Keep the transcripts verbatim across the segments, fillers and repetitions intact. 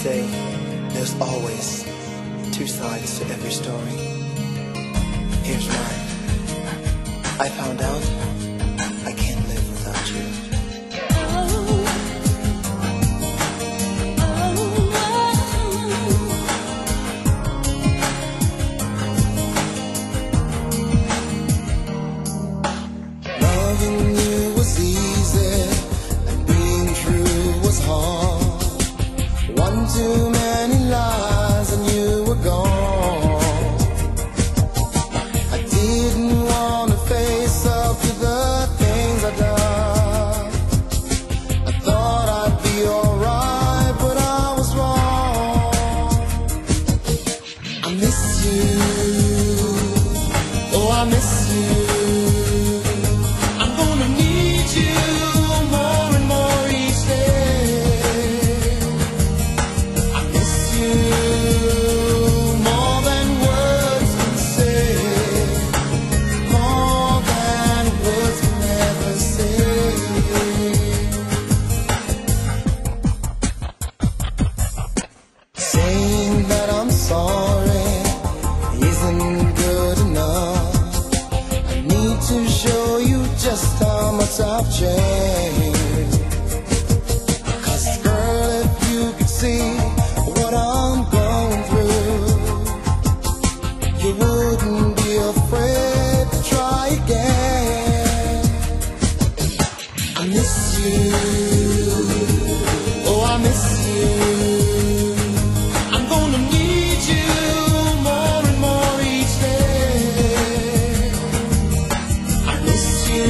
say there's always two sides to every story. Here's mine. I found out I can't live without you. Loving you was easy, and being true was hard. One too many lies and you were gone. I didn't want to face up to the things I'd done. I thought I'd be alright, but I was wrong. I miss you, oh I miss you. I've changed. 'Cause girl, if you could see what I'm going through, you wouldn't be afraid to try again. I miss you, oh I miss you. I'm gonna need you more and more each day. I miss you.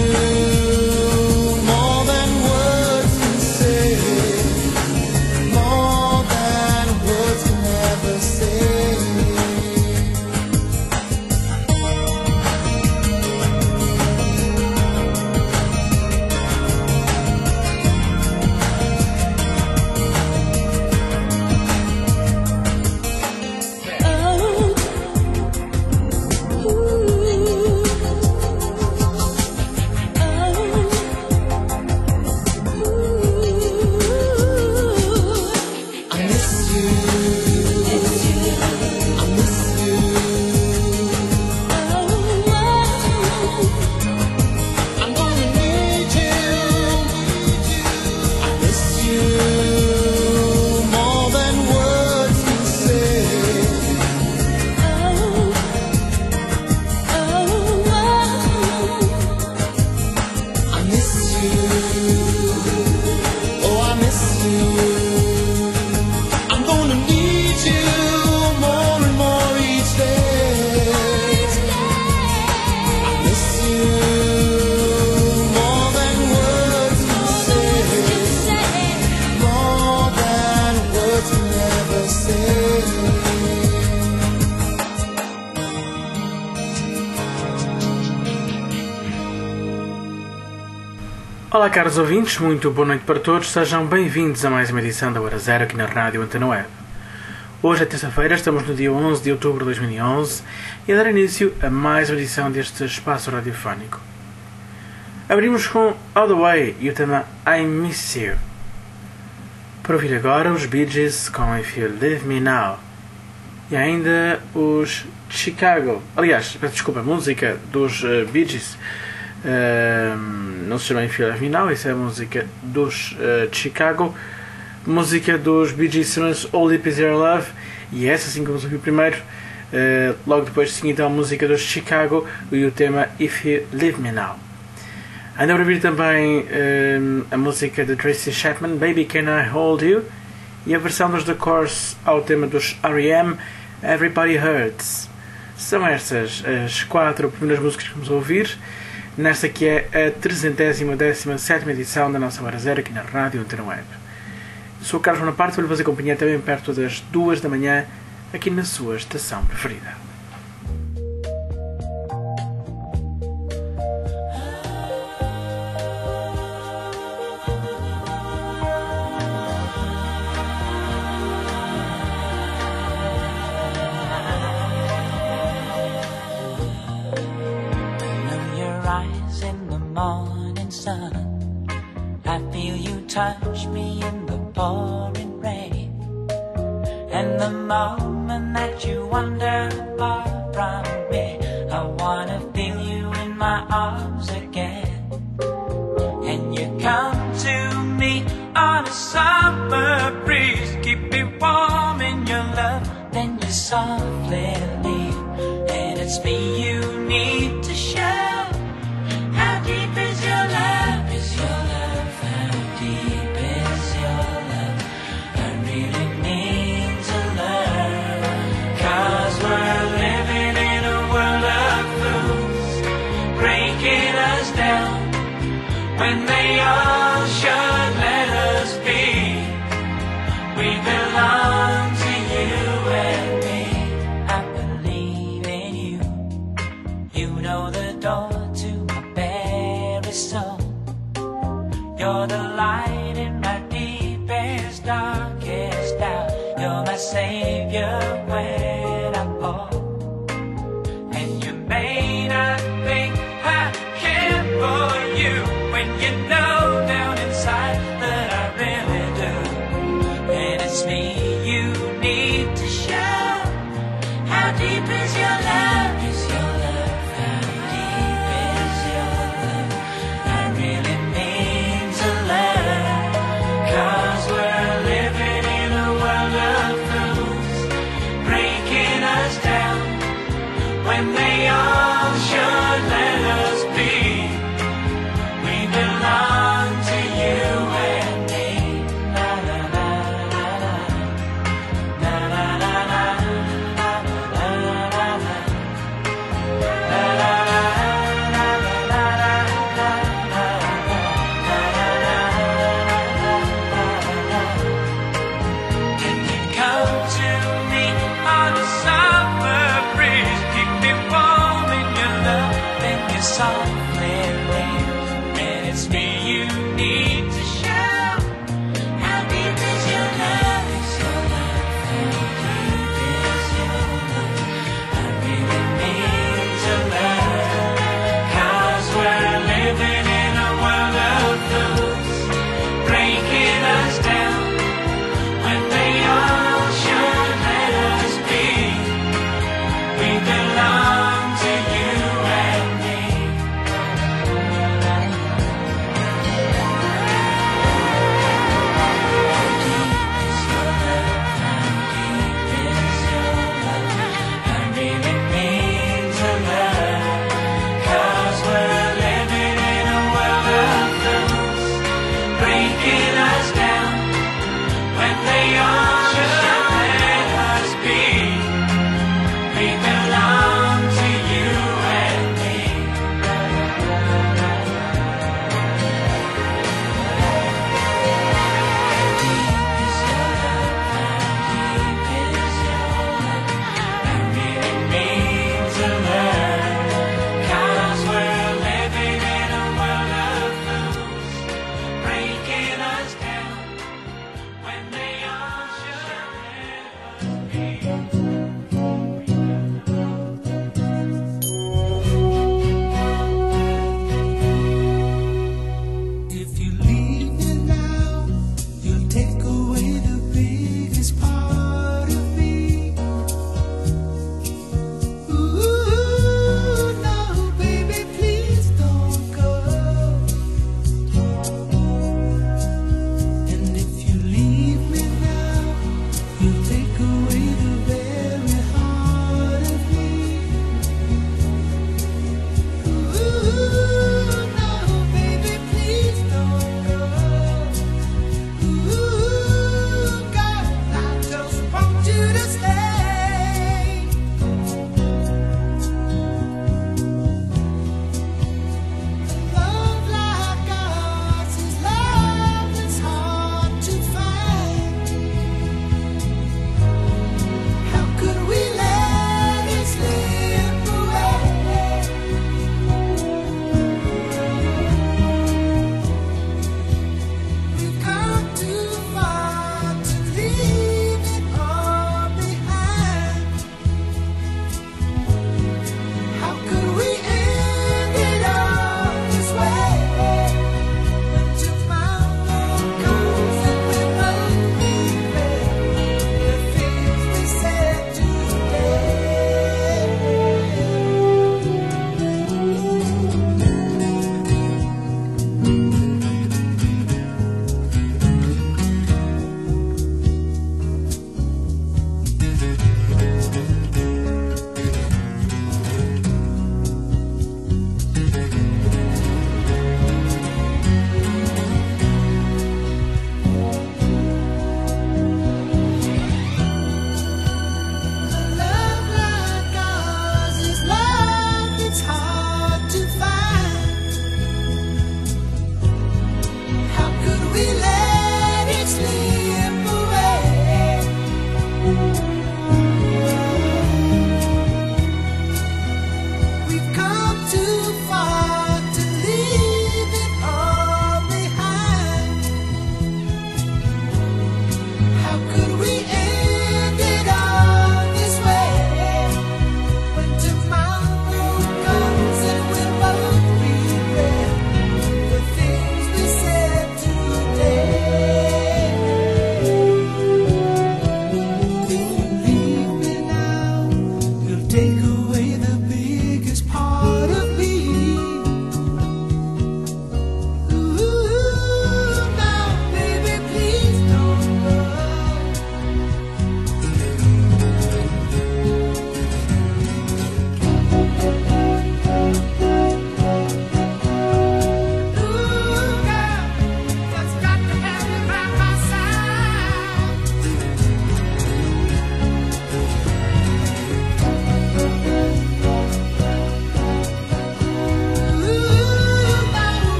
Olá caros ouvintes, muito boa noite para todos, sejam bem-vindos a mais uma edição da Hora Zero aqui na Rádio Antena Web. Hoje é terça-feira, estamos no dia onze de outubro de dois mil e onze e a dar início a mais uma edição deste espaço radiofónico. Abrimos com All The Way e o tema I Miss You. Para ouvir agora os Bee Gees com If You Leave Me Now e ainda os Chicago, aliás, peço desculpa, a música dos uh, Bee Gees. Uh, não se chama If You Leave Me Now, isso é a música dos uh, de Chicago. Música dos Bee Gees chama-se All Deep Is Your Love e essa sim que vamos ouvir primeiro. Uh, logo depois sim então a música dos Chicago e o tema If You Leave Me Now. Ainda para ouvir também uh, a música de Tracy Chapman, Baby Can I Hold You, e a versão dos The Course ao tema dos R E M, Everybody Hurts. São estas as quatro primeiras músicas que vamos ouvir nesta que é a trezentésima décima sétima edição da nossa Hora Zero aqui na Rádio Antena Web. Sou o Carlos Bonaparte, vou-lhe fazer companhia também perto das duas da manhã aqui na sua estação preferida. Touch me in the pouring rain. And the moment that you wander far from me, I wanna feel you in my arms again. And you come to me on a summer breeze, keep me warm in your love, then you softly leave. And it's me you need to show. How deep is your love? Is your love? How deep is your love? I really need to learn. 'Cause we're living in a world of fools, breaking us down when they all should let us be. We belong to you and me. I believe in you. You know the door to my very soul. You're the light in my deepest, darkest doubt. You're my savior when I fall. And you may not think I care for you, when you know down inside that I really do. And it's me you need to show. How deep is your love? Is your love? How deep is your love? I really need to learn. 'Cause we're living in a world of fools, breaking us down when they all should let us be. We belong to you and me. La la la la la. La la la la. La la la la. La la la la la la la. Can you come to me on a summer breeze, keep me warm in your love, then you softly leave. And it's me you need to show. How deep is your love? Is your love? How deep is your love? I really need to learn. 'Cause we're living in a world of fools, breaking us down when they all should let us be. We belong to you and me.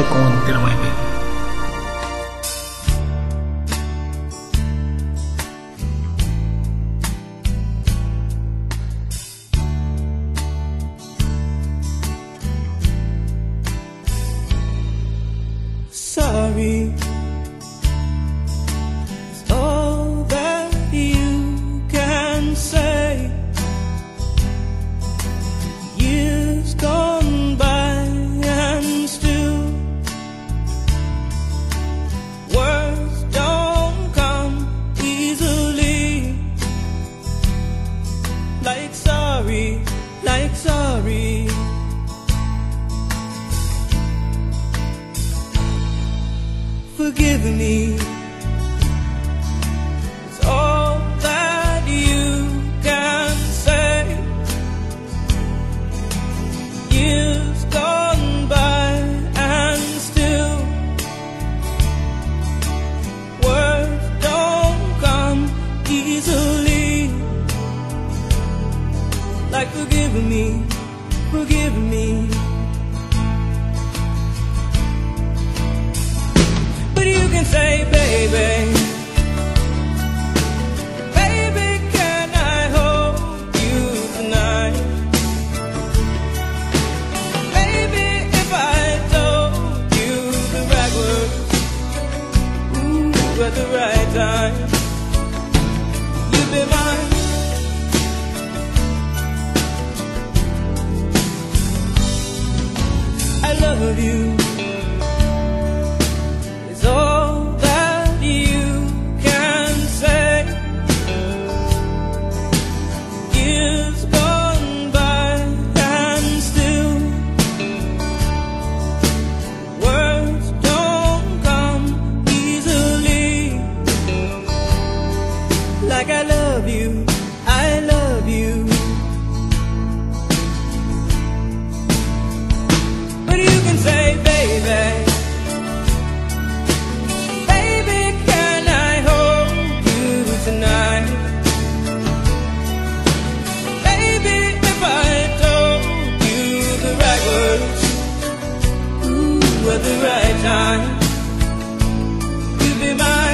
Fica com a Antena Web. Sorry is all that you can say. Years gone by and still words don't come easily. Like sorry, like sorry. Forgive me, it's all that you can say. Years gone by and still words don't come easily. Like forgive me, forgive me. Say, baby, baby, can I hold you tonight? Baby, if I told you the right words, ooh, at the right time, you'd be mine. I love you. It's all like I love you, I love you. But you can say, baby, baby, can I hold you tonight? Baby, if I told you the right words, ooh, at the right time, you'd be mine.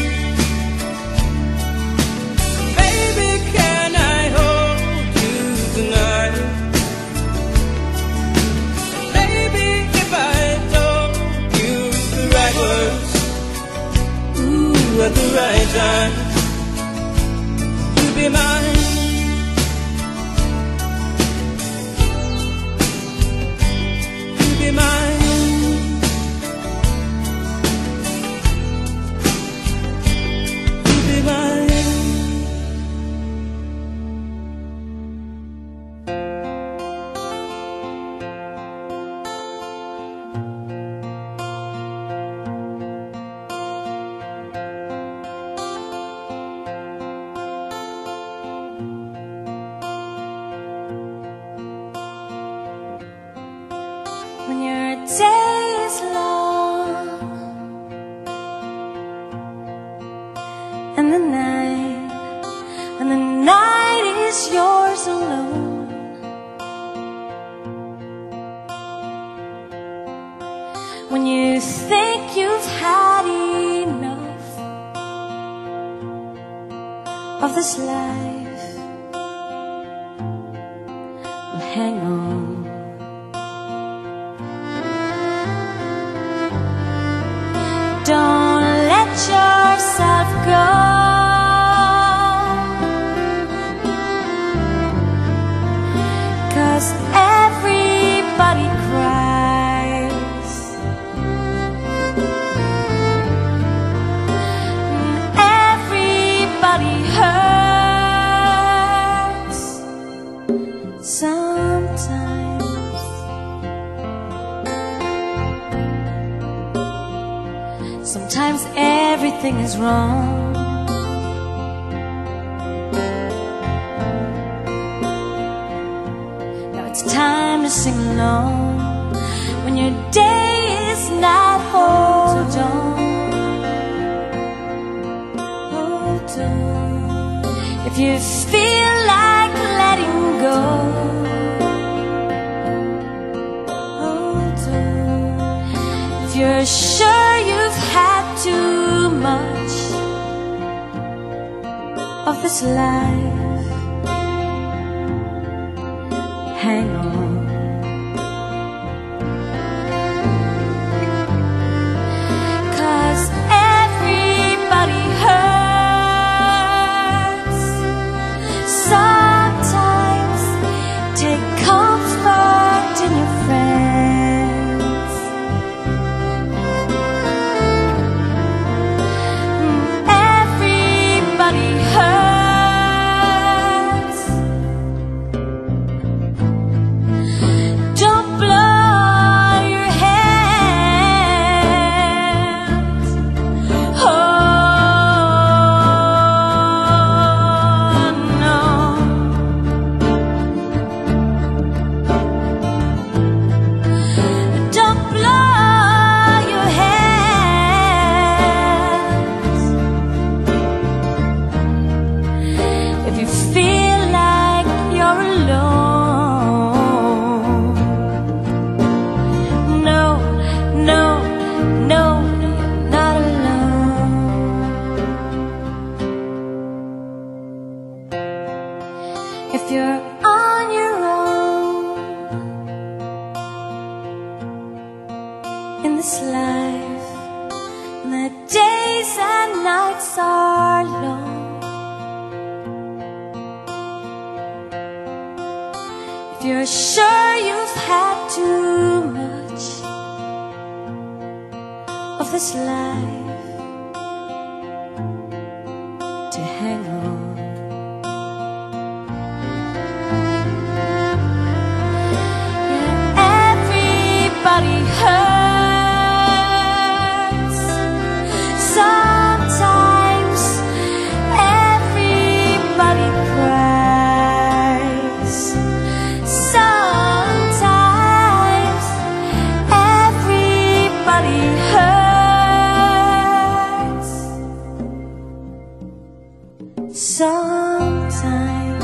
At the right time, you'll be mine. You'll be mine. You'll be mine. When your day is long and the night, and the night is yours alone, when you think you've had enough of this life, well, hang on. Don't let yourself go, 'cause everybody cries, and everybody hurts sometimes. Sometimes everything is wrong. Now it's time to sing along. When your day is not, hold on, hold on. If you feel like letting go, hold on. of this life. Hang on. 'Cause everybody hurts. Sometimes take comfort in your friends. Everybody hurts. Don't blow your hands. Oh no. Don't blow your hands. If you feel like you're alone, no, no, no, you're not alone. If you're on your own in this life, and the days and nights are long, if you're sure you've had too much of this life to hang on. Yeah, everybody hurts. Sometimes everybody cries. Sometimes everybody hurts. Sometimes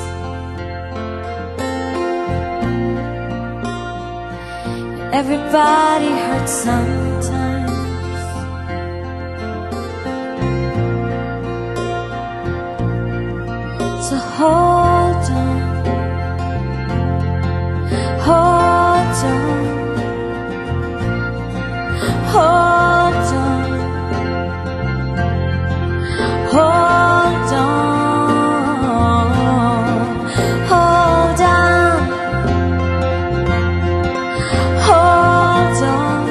everybody hurts sometimes. So hold on, hold on, hold on, hold on, hold on, hold on,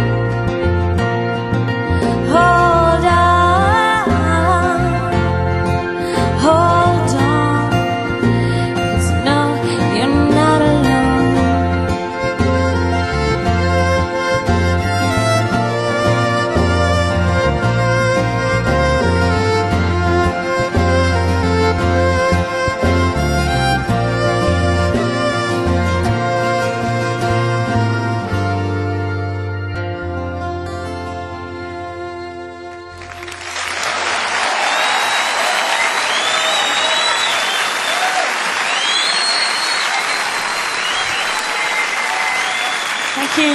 hold on, hold on. 'Cause no, you're not alone. Thank you.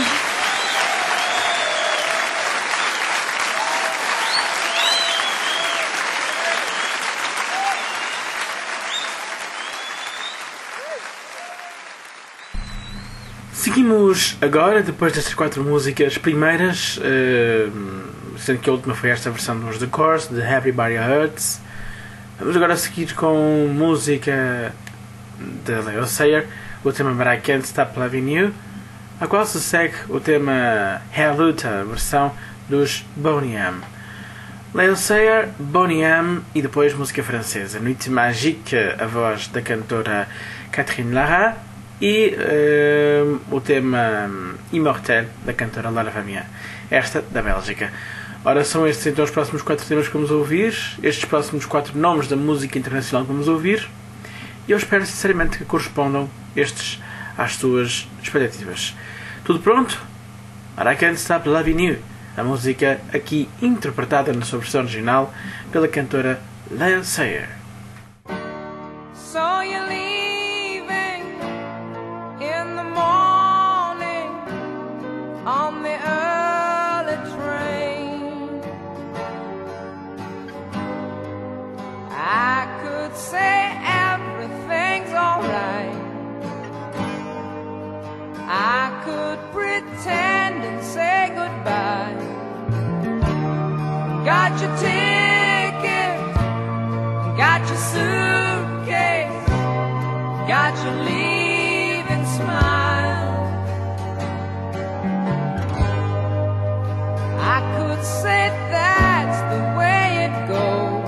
Seguimos agora, depois destas quatro músicas primeiras, eh, sendo que a última foi esta versão dos The Course, de Everybody Hurts. Vamos agora seguir com música de Leo Sayer, o tema But I Can't Stop Loving You, a qual se segue o tema Helluta, versão dos Boney M. Leo Sayer, Boney M e depois música francesa, Nuit Magique, a voz da cantora Catherine Lara, e uh, o tema Immortel da cantora Lara Fabian, esta da Bélgica. Ora, são estes então os próximos quatro temas que vamos ouvir, estes próximos quatro nomes da música internacional que vamos ouvir, e eu espero sinceramente que correspondam estes às suas expectativas. Tudo pronto? But I Can't Stop Loving You, a música aqui interpretada na sua versão original pela cantora Leo Sayer. So you're leaving in the morning on the early train. I could could say everything's alright. I could pretend and say goodbye. Got your ticket, got your suitcase, got your leaving smile. I could say that's the way it goes.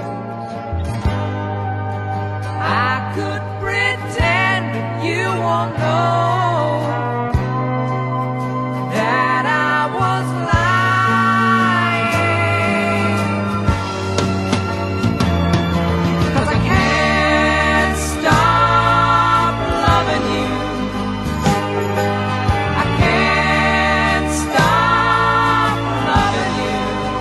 I could pretend that you won't know that I was lying. 'Cause I can't stop loving you. I can't stop loving you.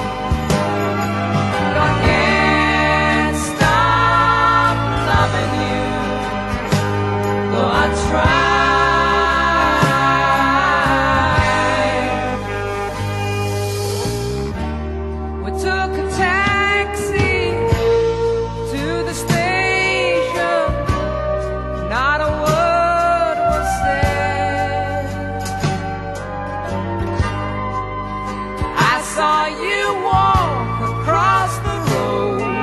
I can't stop loving you. Though I try. We took a taxi to the station. Not a word was said. I saw you walk across the road.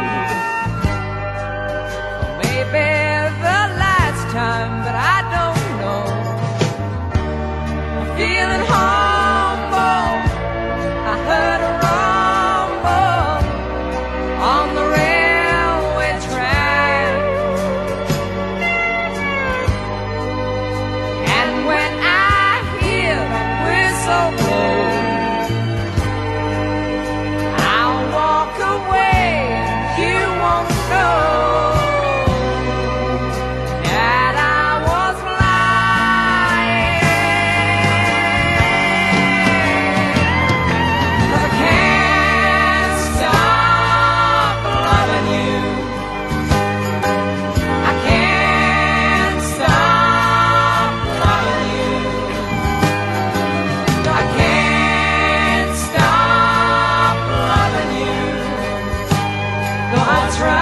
Maybe the last time, but I don't know. I'm feeling humble. I heard a rumble on the railway track. And when I hear that whistle blow, I'll walk away and you won't know that I was lying. 'Cause I can't stop loving you. I can't stop loving you. I can't stop loving you. Though I try.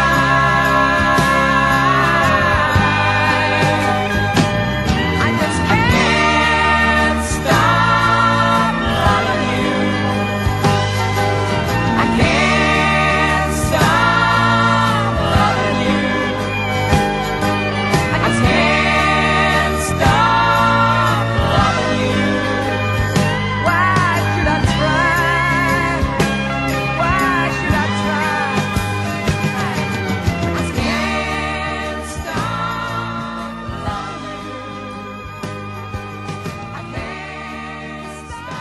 I just can't stop loving you. I can't stop loving you. I just can't stop loving you. Why should I try? Why should I try? I just can't stop loving you. I can't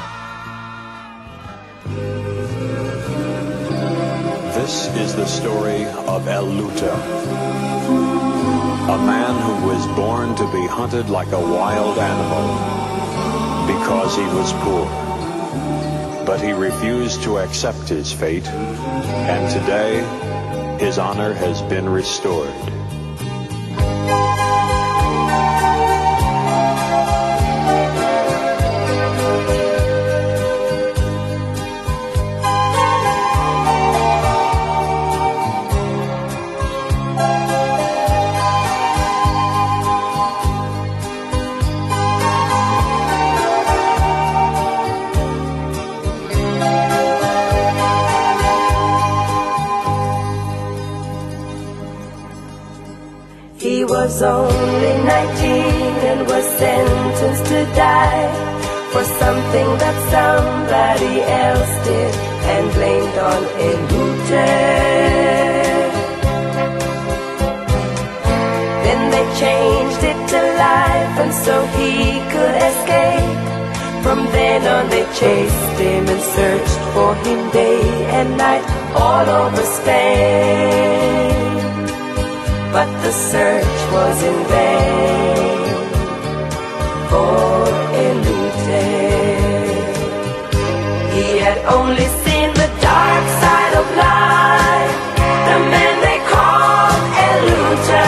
stop. This is the story of El Luta, a man who was born to be hunted like a wild animal because he was poor. But he refused to accept his fate, and today his honor has been restored. He was only nineteen and was sentenced to die for something that somebody else did and blamed on El Luta. Then they changed it to life and so he could escape. From then on they chased him and searched for him day and night all over Spain. But the search was in vain for El Luta. He had only seen the dark side of life, the man they called El Luta.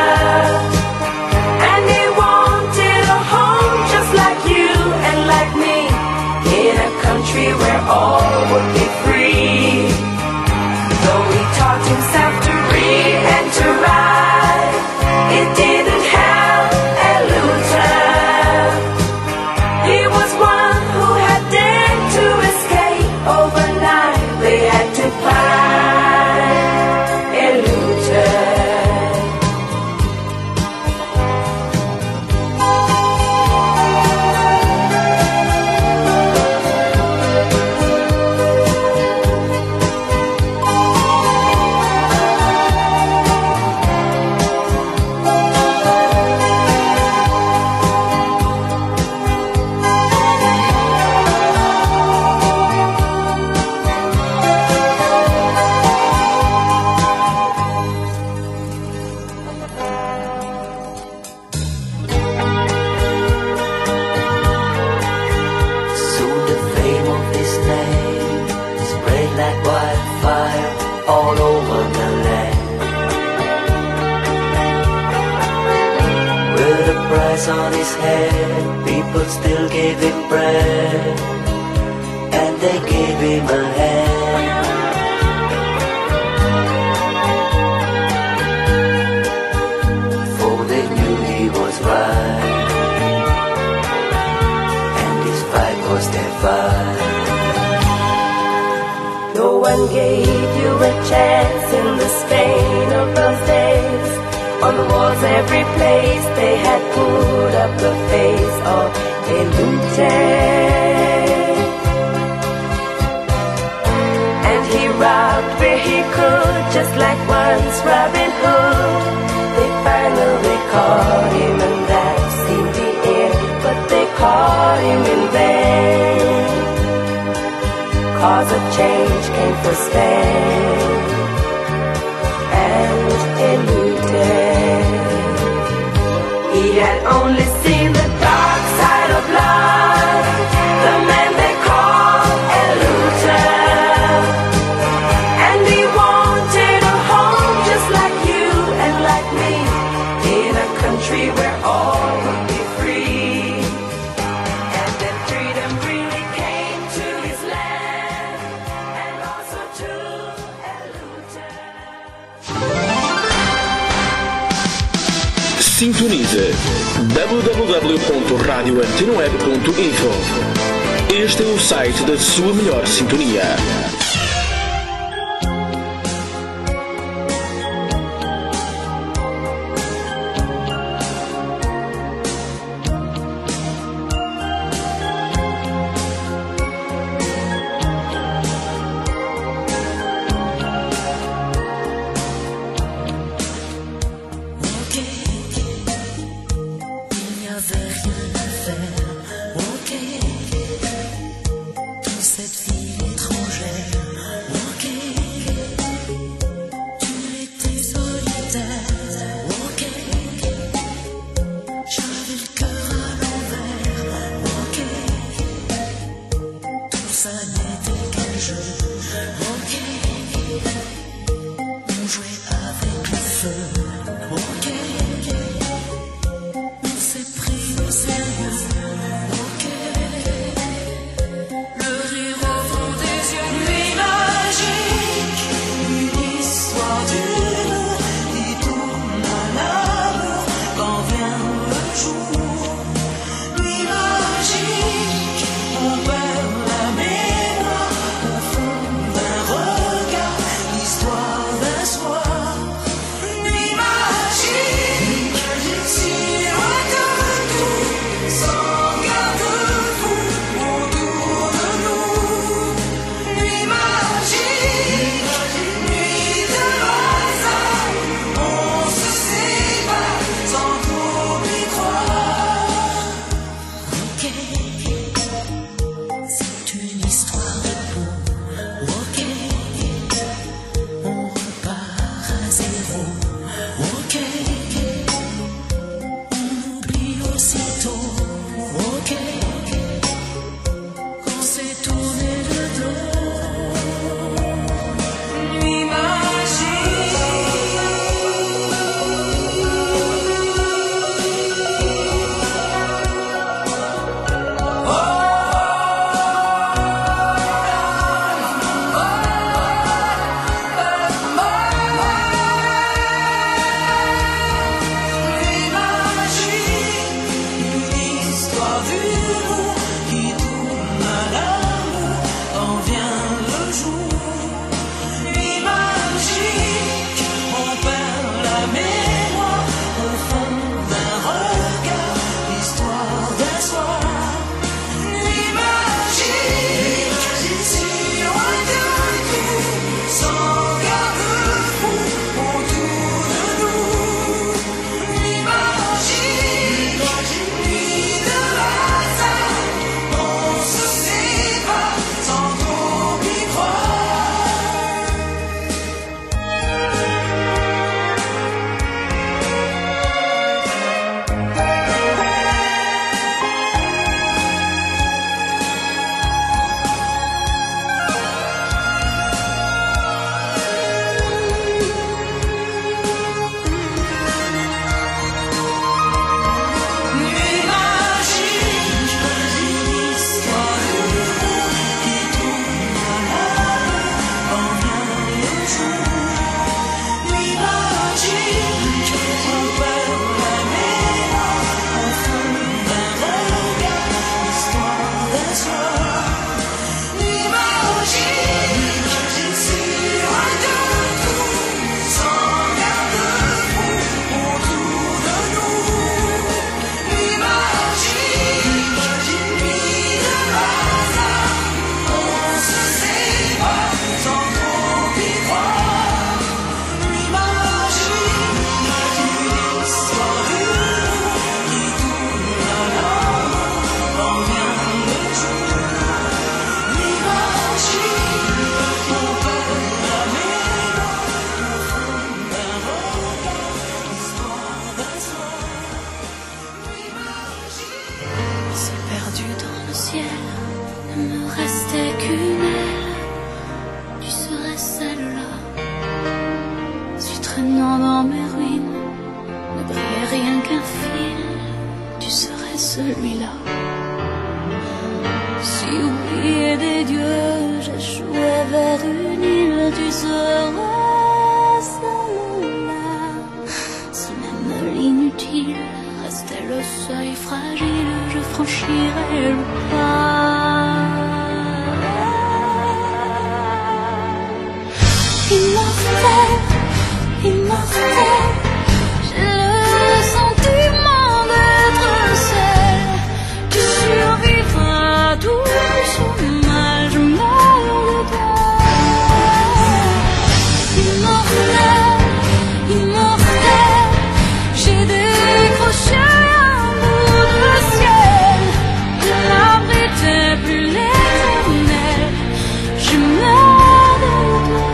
And he wanted a home just like you and like me, in a country where all would be free. Though he taught himself to read and to write, wildfire all over the land. With a price on his head, people still gave him bread, and they gave him a hand. For they knew he was right, and his fight was their fight. No one gave you a chance in the Spain of those days. On the walls every place they had put up the face of a lunatic. And he robbed where he could, just like once Robin Hood. They finally caught him and that seemed the end, but they caught him in vain. Cause a change came for Spain, and a new day. He had only seen the dark side of life, the man they called a Luther. And he wanted a home just like you and like me, in a country where all would be free. And then freedom really came to his land, and also to a Luther. Sintonize w w w ponto radio antena web ponto info. Este é o site da sua melhor sintonia. Cette fille étrangère celui-là. Si au pied des dieux j'échouais vers une île, tu serais seul là. Si même l'inutile restait le seuil fragile, je franchirais le pas. Immortel, immortel, j'ai le sentiment d'être celle qui survivra à tout ce mal. Je meurs de toi. Immortel, immortel, j'ai décroché un bout de ciel. Il n'abritait plus l'éternel. Je meurs de toi.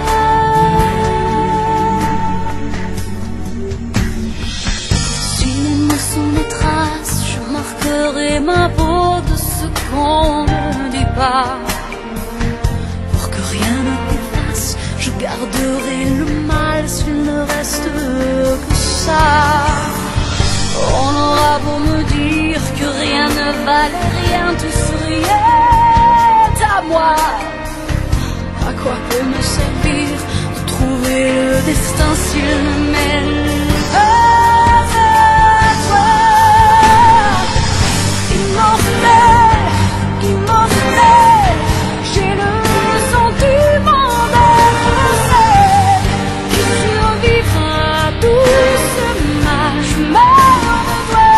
Je marquerai ma peau de ce qu'on ne dit pas. Pour que rien ne t'efface, je garderai le mal s'il ne reste que ça. On aura beau me dire que rien ne valait rien, tout serait à moi. À quoi peut me servir de trouver le destin s'il ne mêle pas? Immortel, immortel, j'ai le sentiment d'être celle qui survivra à tout ce mal. Je meurs de toi.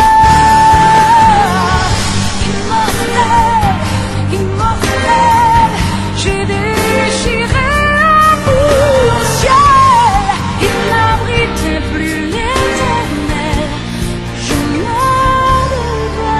Immortel, immortel, j'ai déchiré un bout au ciel. Il n'abritait plus l'éternel. Je meurs de toi.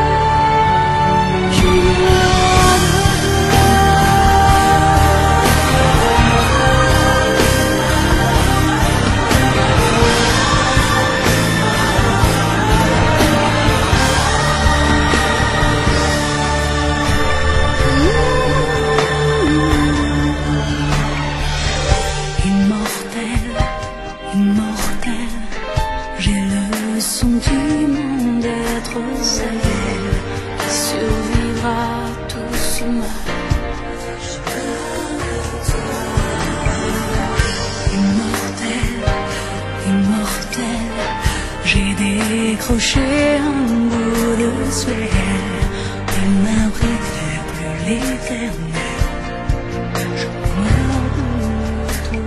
Décrocher un bout de ciel, il n'abritait plus l'éternel. Je meurs de toi.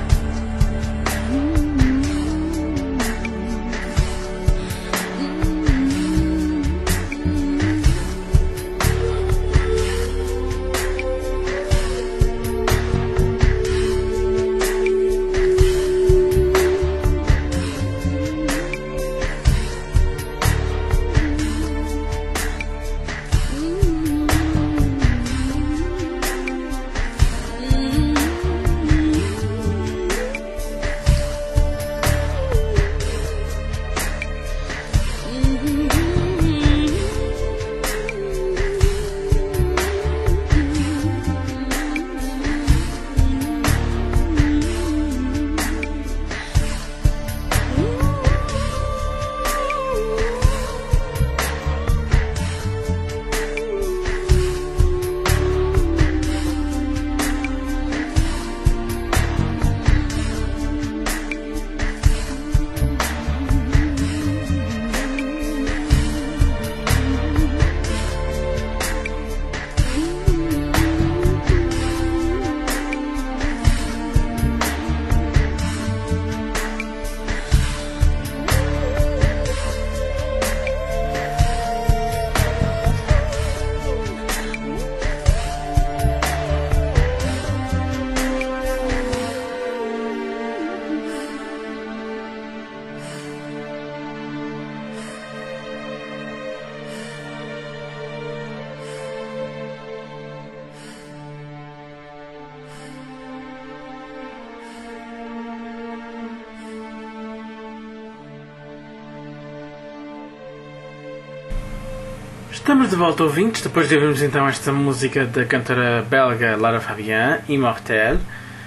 Estamos de volta, ouvintes, depois de ouvirmos então esta música da cantora belga Lara Fabian, Immortel.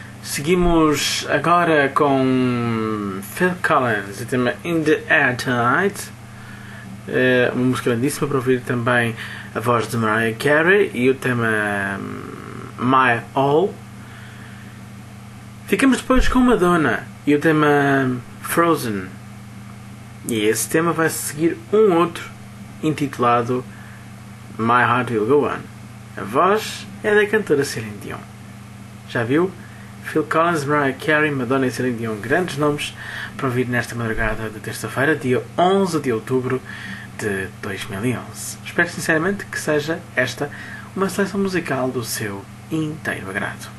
Seguimos agora com Phil Collins, o tema In the Air Tonight. Uh, uma música lindíssima para ouvir também a voz de Mariah Carey e o tema um, My All. Ficamos depois com Madonna e o tema Frozen. E esse tema vai seguir um outro intitulado My Heart Will Go On. A voz é da cantora Celine Dion. Já viu? Phil Collins, Mariah Carey, Madonna e Celine Dion, grandes nomes para ouvir nesta madrugada de terça-feira, dia onze de outubro de dois mil e onze. Espero sinceramente que seja esta uma seleção musical do seu inteiro agrado.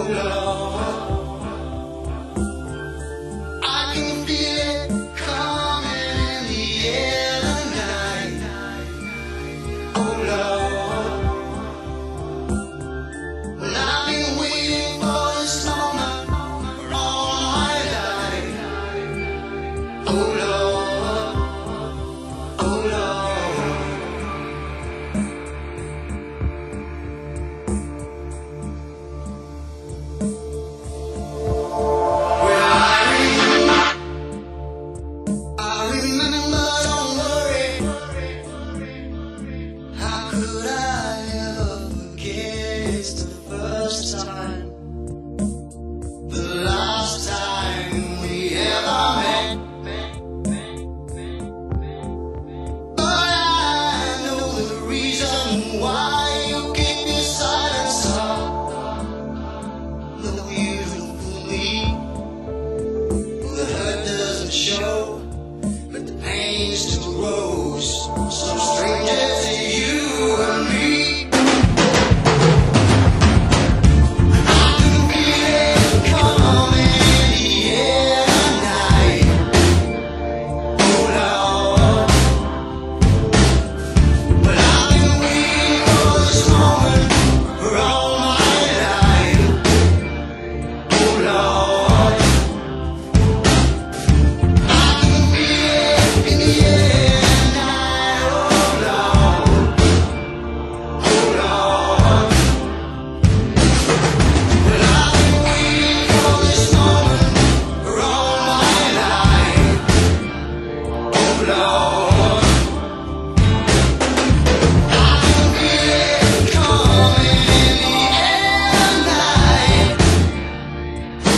I can feel it coming.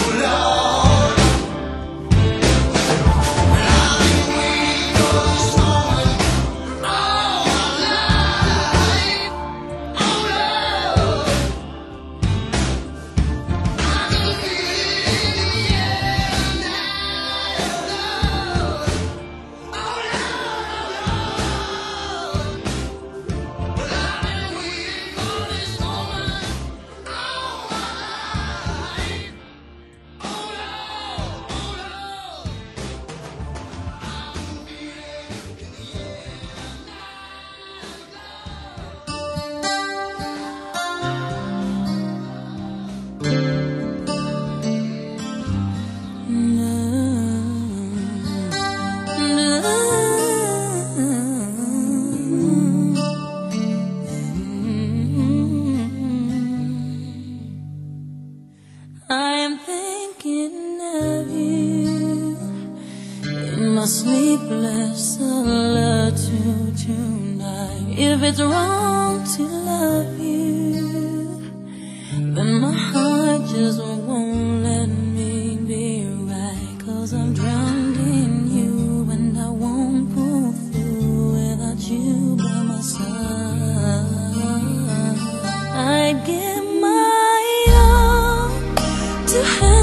Sleepless solitude tonight. If it's wrong to love you, then my heart just won't let me be right. Cause I'm drowned in you and I won't pull through without you by my side. I'd give my all to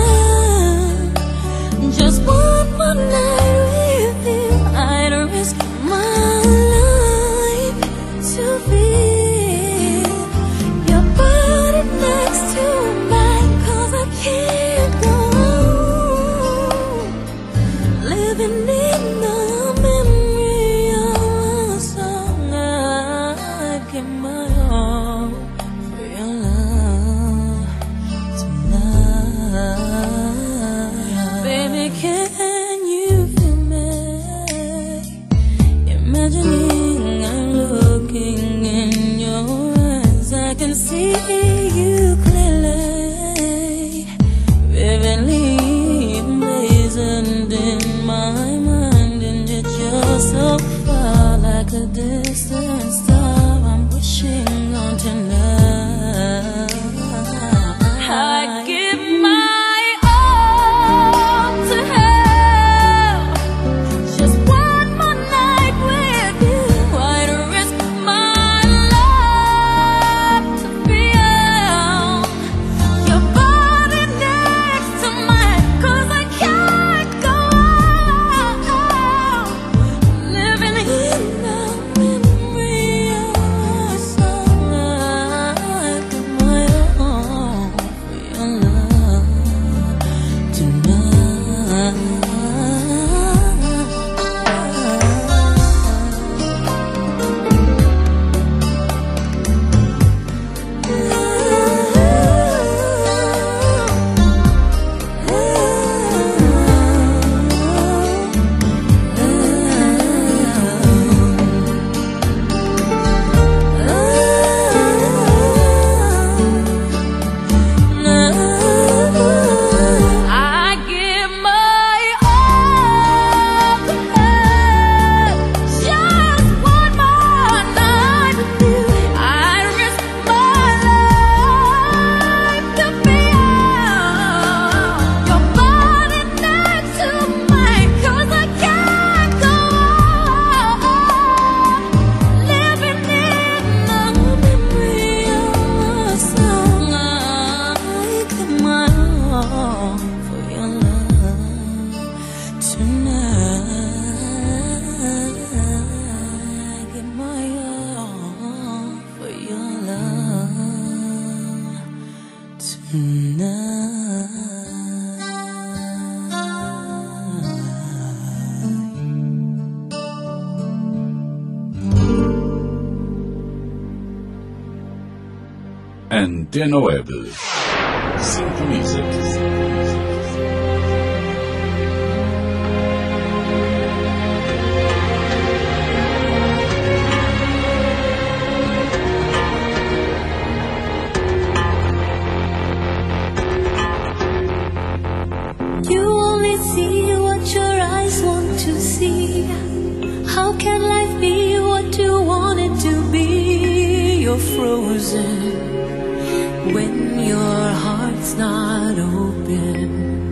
have just one more night. Antena Web sintoniza. You only see what your eyes want to see. How can life be what you want it to be? You're frozen when your heart's not open.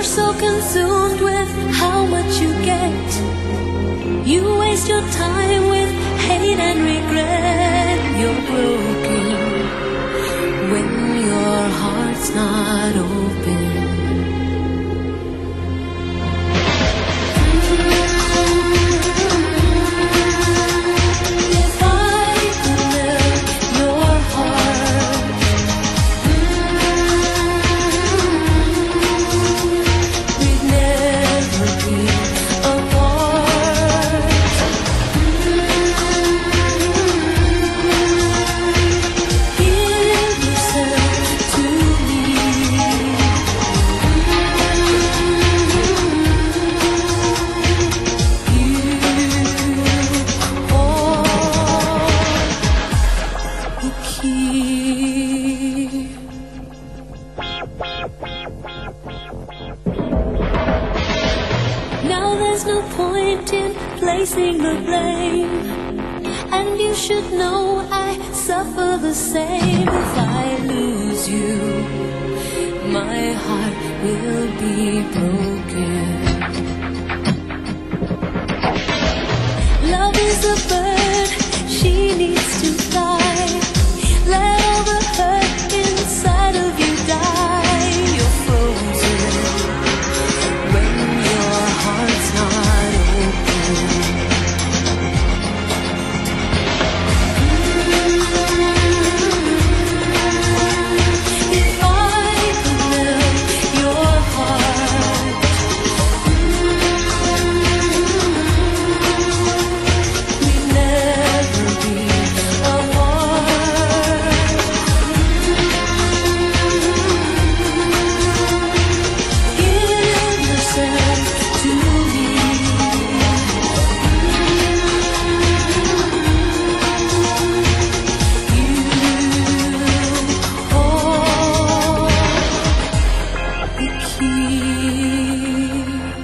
so consumed with how much you get. You waste your time with hate and regret. You're broken when your heart's not open. If I could melt your heart, we'd never be apart. Give yourself to me. You are the key. Now there's no point in placing the blame, and you should know I suffer the same. If I lose you, my heart will be broken. Love is a bird, she needs to fly. Let all the hurt inside of you die. You're frozen when your heart's not open. If I could melt your heart, we'd never be apart. Give yourself to me. You are the key.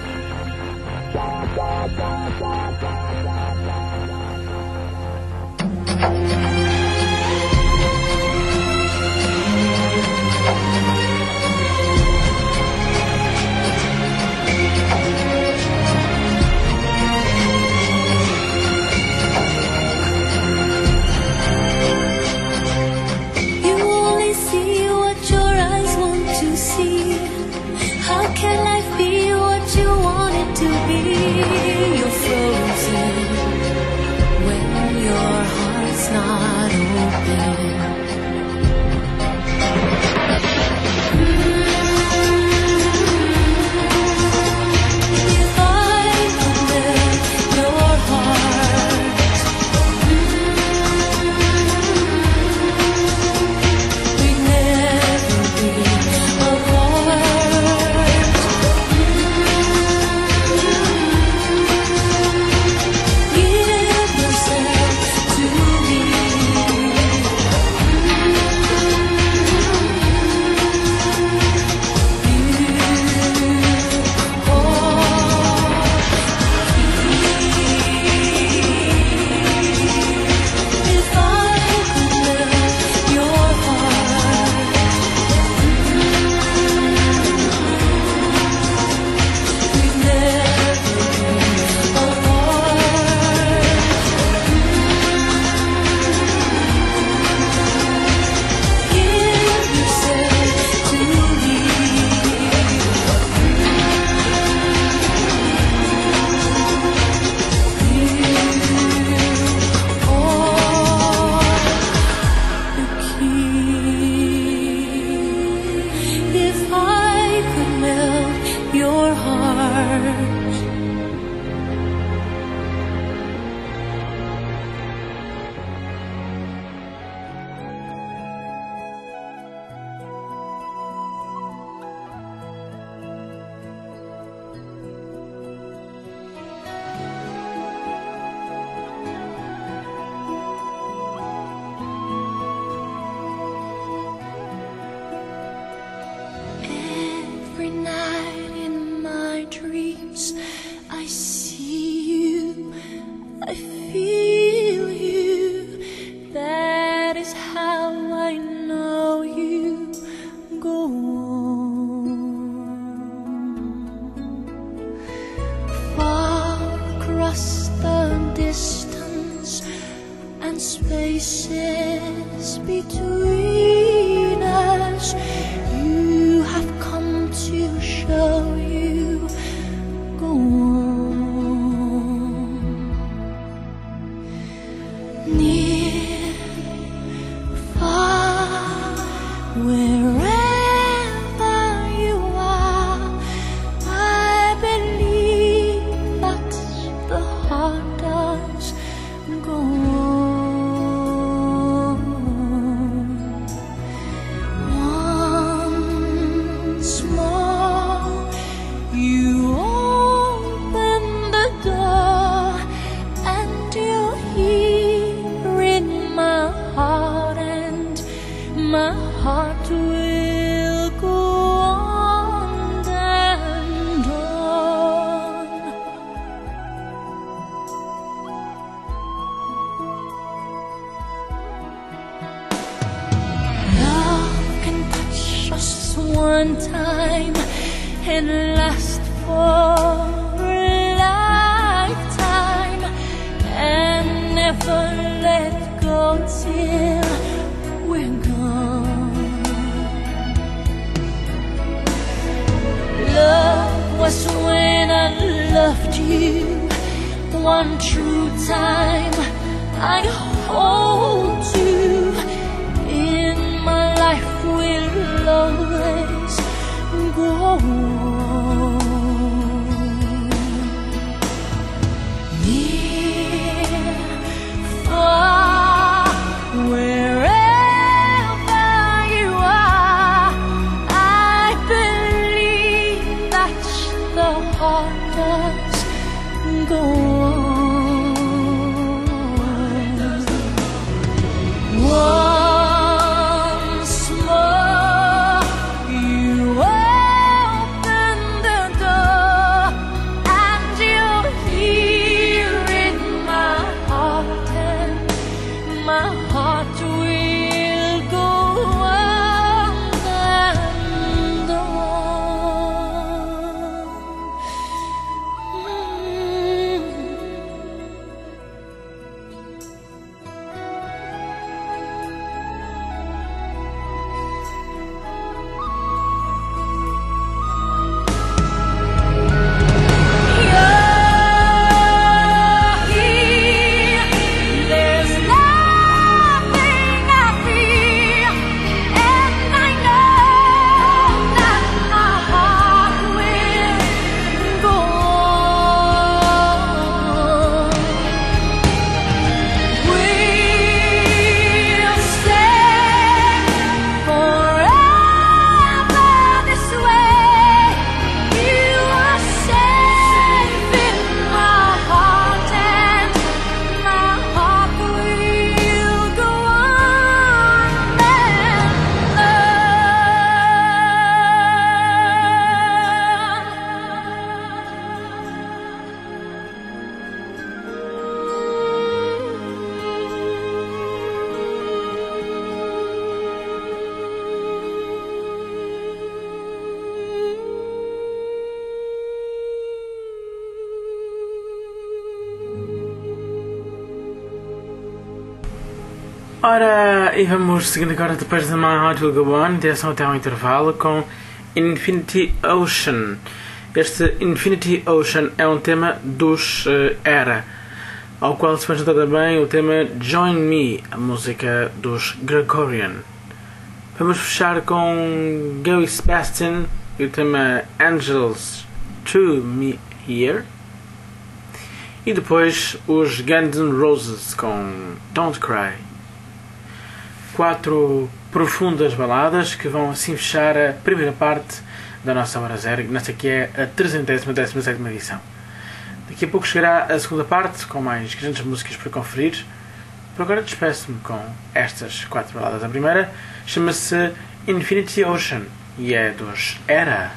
You only see what your eyes want to see. How can life be what you want it to be? You're frozen when your heart's not open. If I could melt your heart, we'd never be apart. Give yourself to me. If I could melt your heart, we'd never be apart. Give yourself to me. You are the key. If I could melt your heart, every night in my dreams I see you, I feel you. That is how I know you go on. between us. You have come to show you go on. Near, far, wherever you are, I believe that the heart does go on. Once more, you open the door, and you're here in my heart, and my heart will go on and on. Love can touch us one time and last for a lifetime, and never let go till we're gone. Love was when I loved you one true time. I hold you in my life, will always go on. Near, far, wherever you are, I believe that the heart does go on. Once more, you open the door, and you're here in my heart, and my heart will go on and on. Mm. You're here, there's nothing I fear, and I know that my heart will go on. We'll stay forever this way. You are safe in my heart, and my heart will go on and Ora, e vamos seguindo agora depois de My Heart Will Go On, direção até ao intervalo com Infinity Ocean. Este Infinity Ocean é um tema dos uh, Era, ao qual se vai juntar também o tema Join Me, a música dos Gregorian. Vamos fechar com Gary Sebastian e o tema Angels to Me Here. E depois os Guns N' Roses com Don't Cry. Quatro profundas baladas que vão assim fechar a primeira parte da nossa Hora Zero, nesta que é a trezentésima décima sétima edição. Daqui a pouco chegará a segunda parte, com mais grandes músicas para conferir. Por agora despeço-me com estas quatro baladas. A primeira chama-se Infinity Ocean e é dos Era.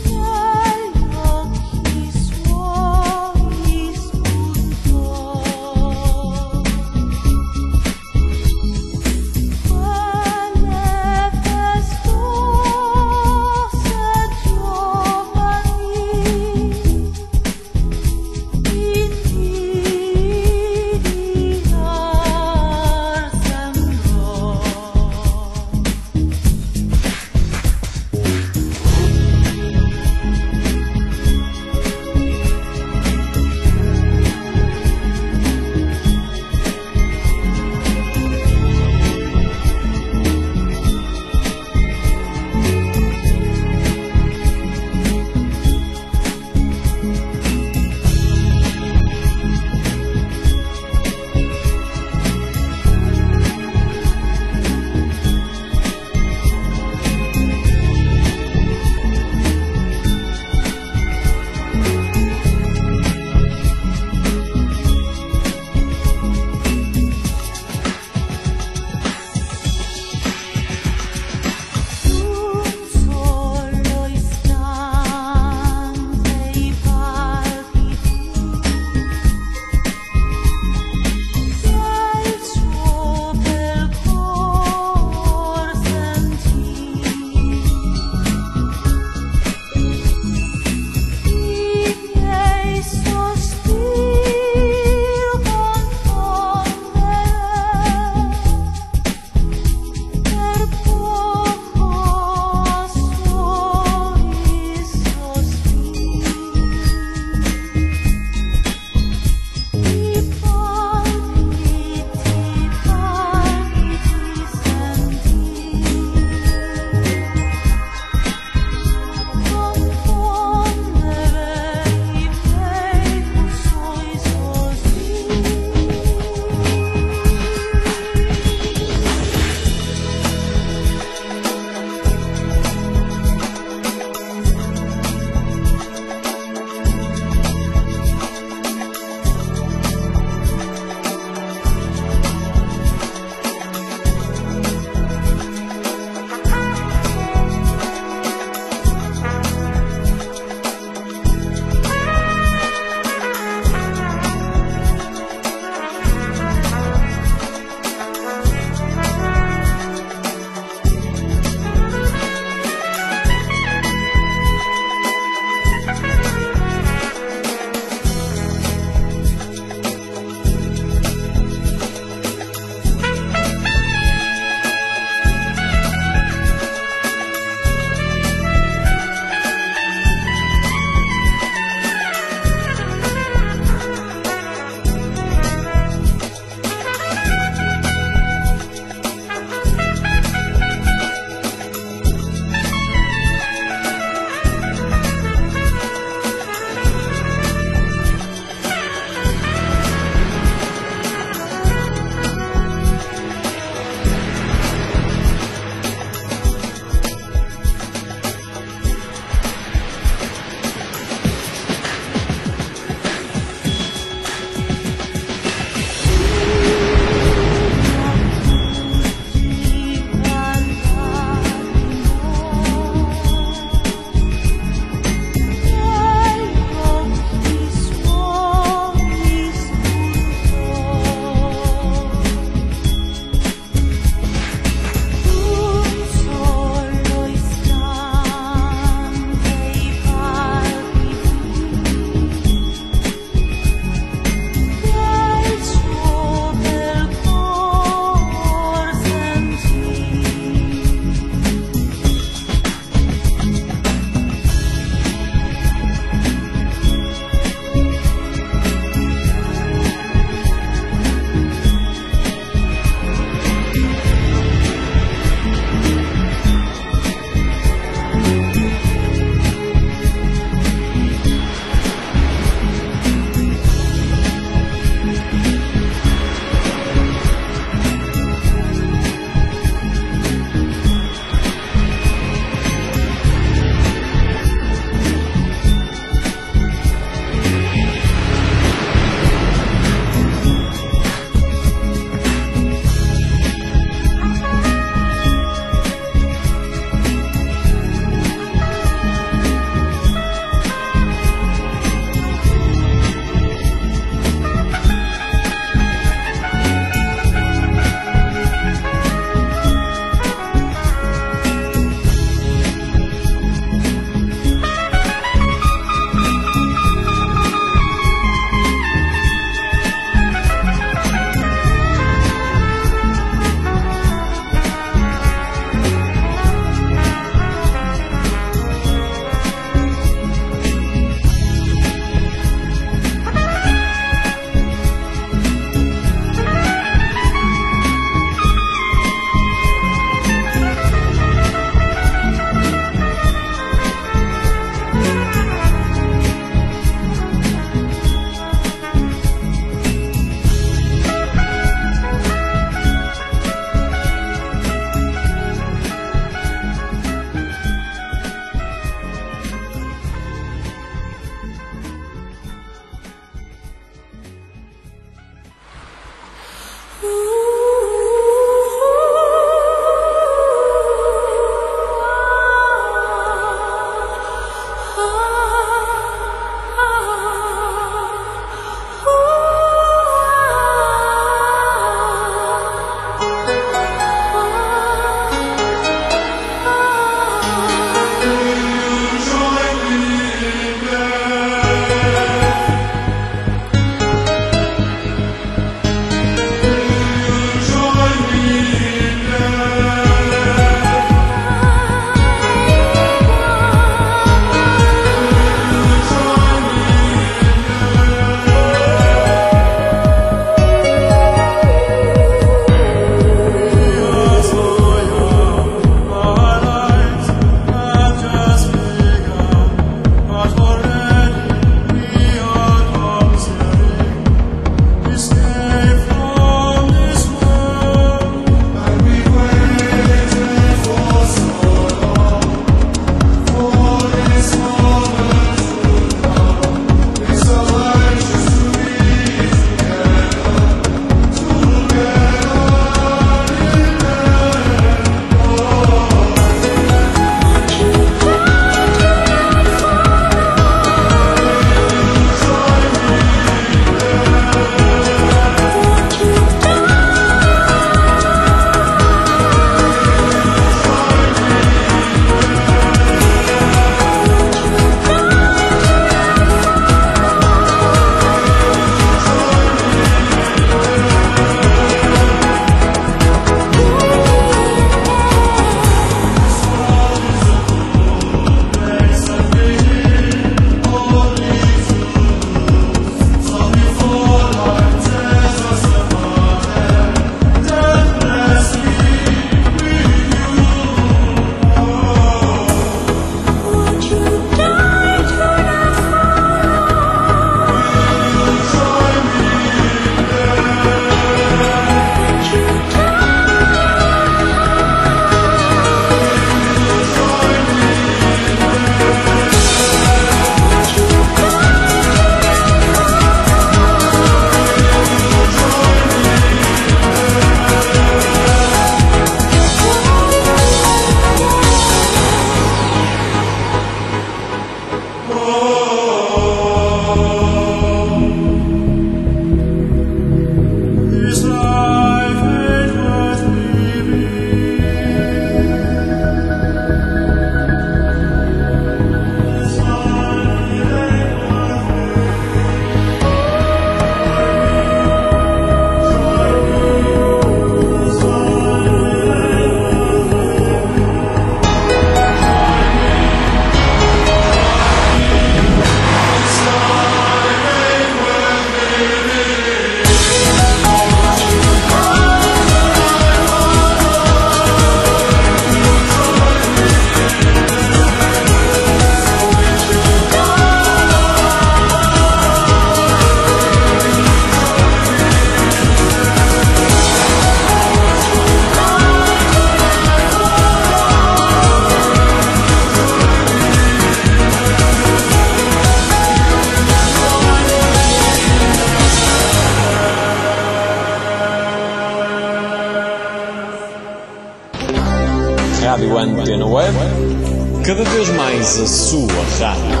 Rádio Antena Web, cada vez mais a sua rádio.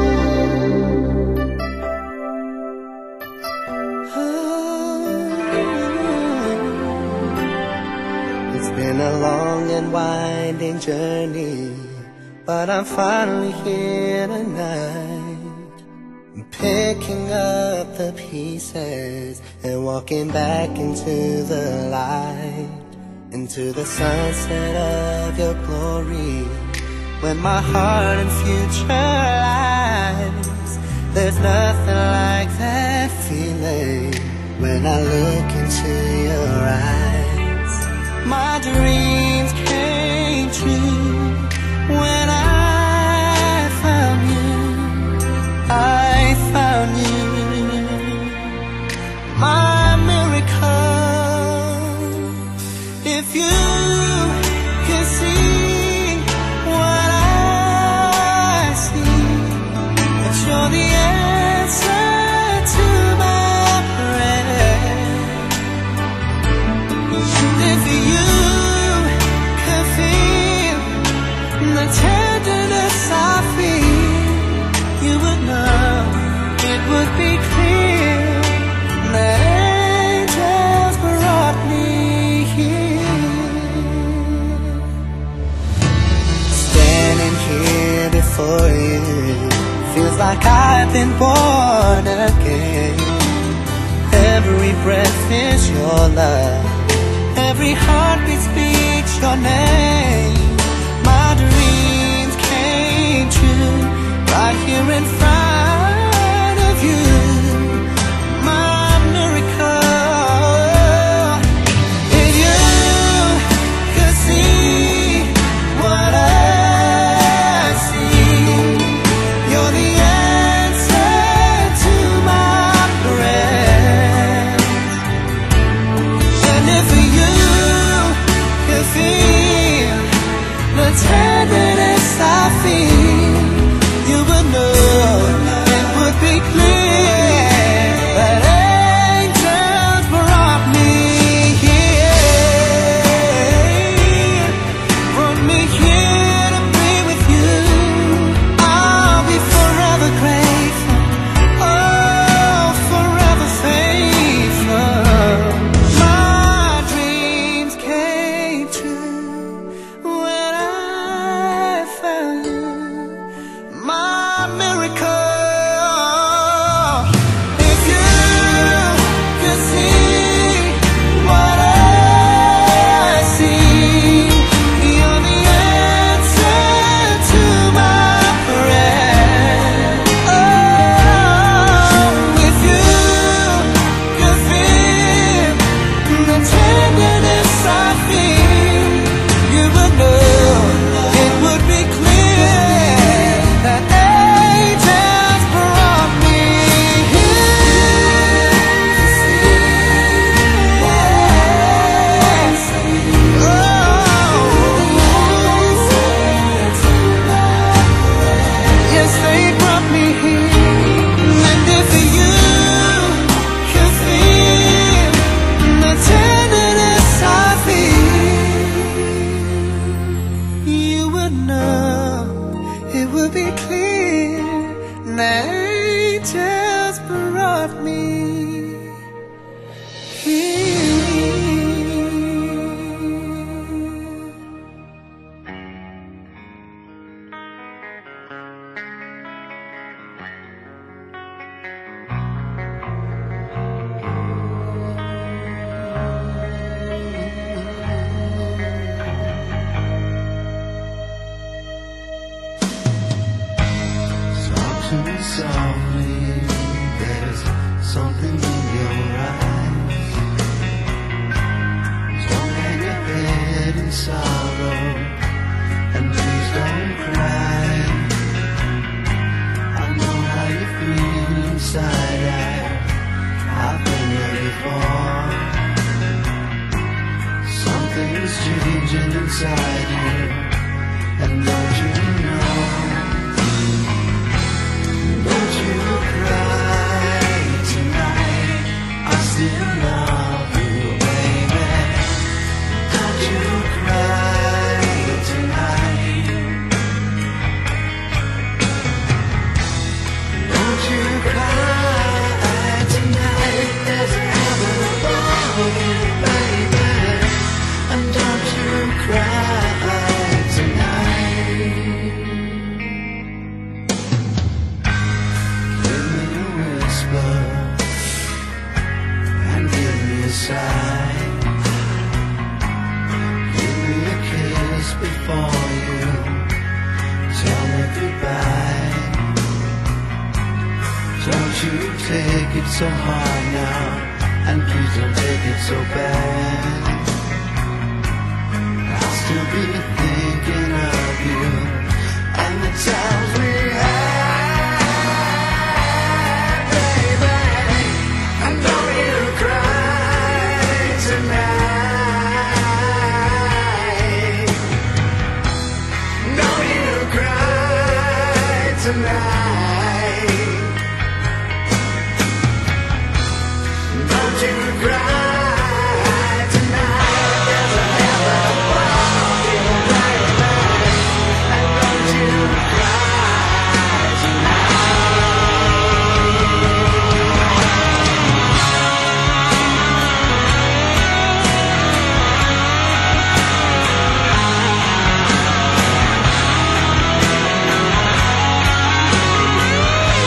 It's been a long and winding journey, but I'm finally here tonight. I'm picking up the pieces and walking back into the light, into the sunset of your glory, when my heart and future lies. There's nothing like that feeling when I look into your eyes. My dreams came true when I found you. I found you, my miracle. If you can see what I see, that you're the answer to my prayer. If you can feel the tenderness I feel, like I've been born again. Every breath is your love, every heartbeat speaks your name. My dreams came true right here in front of you. My miracle. If you could see what I see, you're the answer to my prayers. And if you could feel the tenderness I feel, you would know it would be clear that angels brought me here, brought me here to be with you. I'll be forever grateful, oh, forever faithful. My dreams came true when I found you. My miracle. If you could see what I see, you're the answer to my prayers. Oh, if you could feel the tenderness I feel, you would know it would be clear that angels brought me here. Yes, they brought me here. And if you could feel the tenderness I feel, you would know it would be clear that angels brought me here. Talk to me softly, there's something in your eyes. Don't hang your head in sorrow, and please don't cry. I know how you feel inside, I- I've been there before. Something's changing inside you, and don't you know? Don't you cry tonight, I still love you, baby. Don't you cry tonight. Don't you cry tonight, there's heaven above you, baby. And don't you cry tonight. Give me a whisper and give me a sigh. Give me a kiss before you tell me goodbye. Don't you take it so hard now, and please don't take it so bad. I'll still be thinking of you and the times we had, baby. And don't you cry tonight. Don't you cry tonight. Don't you cry tonight. There's a heaven above you, baby. And don't you cry tonight.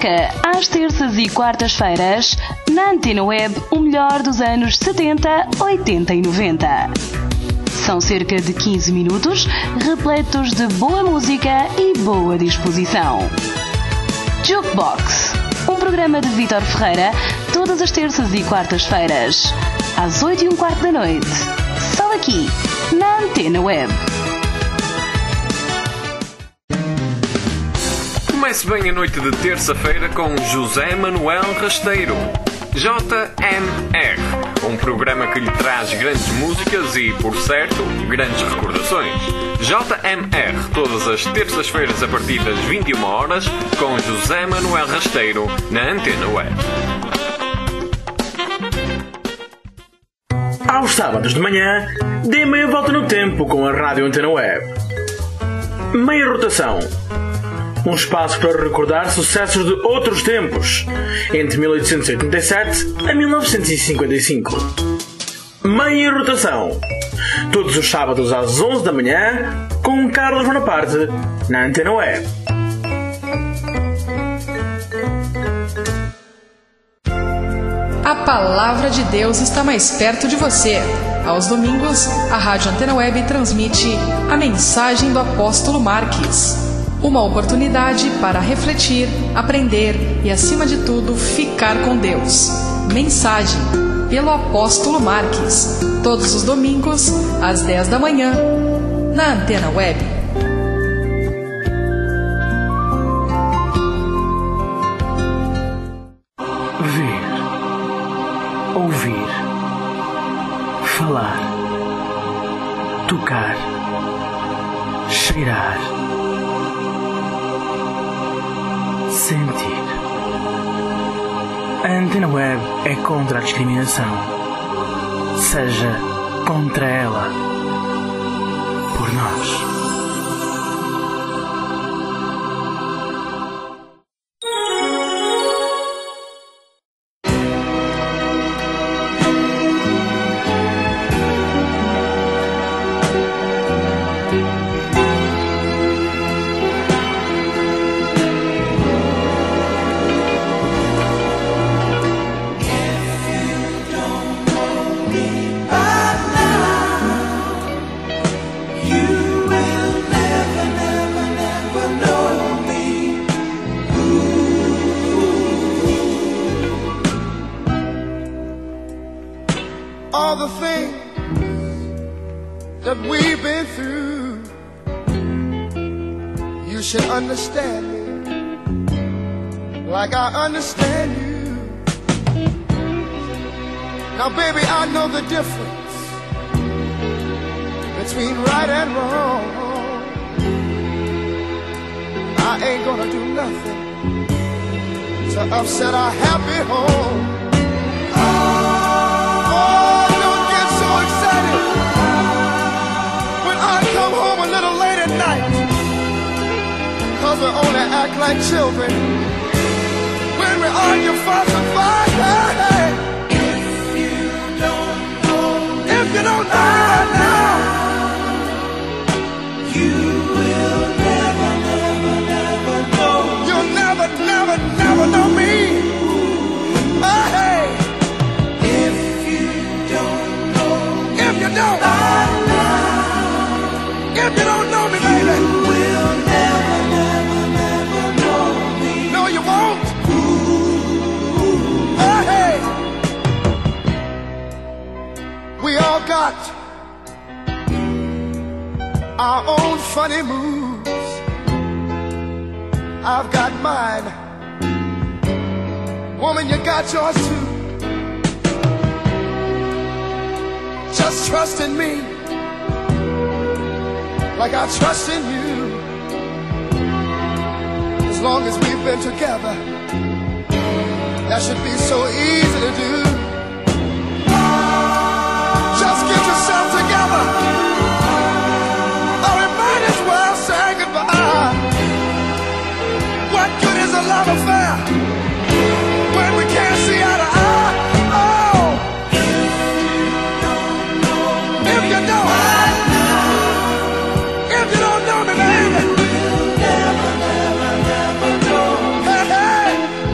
música, às terças e quartas-feiras, na Antena Web, o melhor dos anos setenta, oitenta e noventa. São cerca de quinze minutos, repletos de boa música e boa disposição. Jukebox, um programa de Vítor Ferreira, todas as terças e quartas-feiras, às oito e um quarto da noite, só aqui, na Antena Web. Comece bem a noite de terça-feira com José Manuel Rasteiro. J M R, um programa que lhe traz grandes músicas e, por certo, grandes recordações. J M R, todas as terças-feiras a partir das vinte e uma horas, com José Manuel Rasteiro, na Antena Web. Aos sábados de manhã, dê meia volta no tempo com a Rádio Antena Web. Meia rotação. Um espaço para recordar sucessos de outros tempos, entre mil oitocentos e oitenta e sete a mil novecentos e cinquenta e cinco. Meia rotação. Todos os sábados às onze da manhã, com Carlos Bonaparte, na Antena Web. A palavra de Deus está mais perto de você. Aos domingos, a Rádio Antena Web transmite a mensagem do apóstolo Marques. Uma oportunidade para refletir, aprender e, acima de tudo, ficar com Deus. Mensagem pelo apóstolo Marques. Todos os domingos, às dez da manhã, na Antena Web. Ver, ouvir, falar, tocar, cheirar, sentir. A Antena Web é contra a discriminação. Seja contra ela. Por nós. All the things that we've been through, you should understand me like I understand you. Now baby, I know the difference between right and wrong. I ain't gonna do nothing to upset our happy home. Home a little late at night, cause we only act like children when we argue, fuss and fight. Hey, hey. If you don't know, if you don't know right now, you will never, never, never know. You'll never, never, never know me. Hey, hey. If you don't know, if you don't know, if you don't know me, baby, you will never, never, never know me. No, you won't. Ooh. Hey, hey. We all got our own funny moves. I've got mine. Woman, you got yours too. Just trust in me like I trust in you. As long as we've been together, that should be so easy to do. Just get yourself together, or we might as well say goodbye. What good is a love affair when we can't see eye to eye? Oh, if you don't, if you don't know me, baby, you'll never, never, never know. Hey, hey.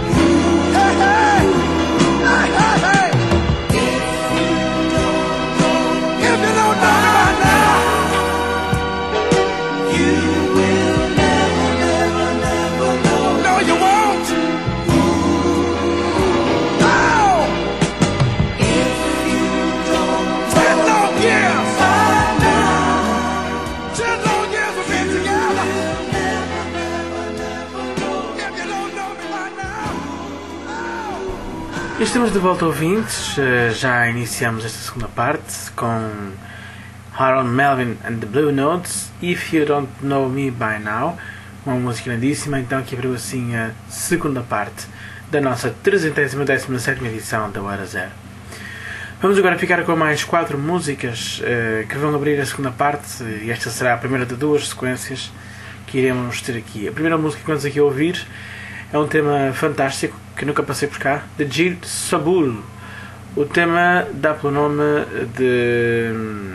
Estamos de volta, ouvintes. Já iniciamos esta segunda parte com Harold Melvin and the Blue Notes, If You Don't Know Me By Now, uma música lindíssima, então que abriu assim a segunda parte da nossa trezentos e dezessetima edição da Hora Zero. Vamos agora ficar com mais quatro músicas uh, que vão abrir a segunda parte, e esta será a primeira de duas sequências que iremos ter aqui. A primeira música que vamos aqui ouvir é um tema fantástico que nunca passei por cá, de Jill Sobule. O tema dá pelo nome de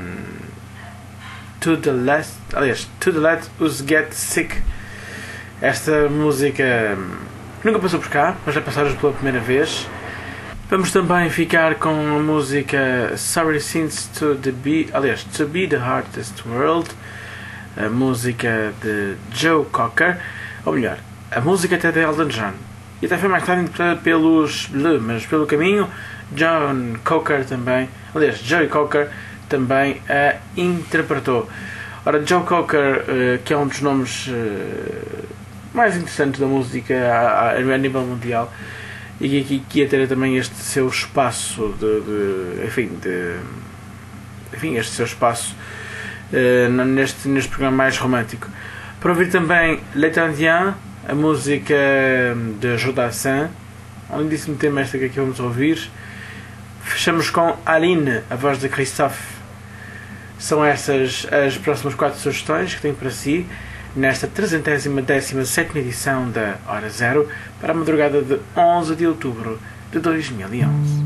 To the Last, aliás, To the Let Us Get Sick. Esta música nunca passou por cá, mas já passaram pela primeira vez. Vamos também ficar com a música Sorry Since to the Be, aliás, To Be the Hardest World, a música de Joe Cocker, ou melhor, a música até de Elton John, e até foi mais tarde interpretada pelos Blue, mas pelo caminho John Cocker também, aliás, Joe Cocker também a interpretou. Ora, Joe Cocker, que é um dos nomes mais interessantes da música a, a nível mundial, e que, que ia ter também este seu espaço de, de, enfim, de, enfim, este seu espaço uh, neste, neste programa mais romântico. Para ouvir também L'Étendien, a música de Jodassin, um lindíssimo tema esta que aqui vamos ouvir. Fechamos com Aline, a voz de Christophe. São estas as próximas quatro sugestões que tenho para si nesta trezentos e dezessetima edição da Hora Zero, para a madrugada de onze de outubro de dois mil e onze.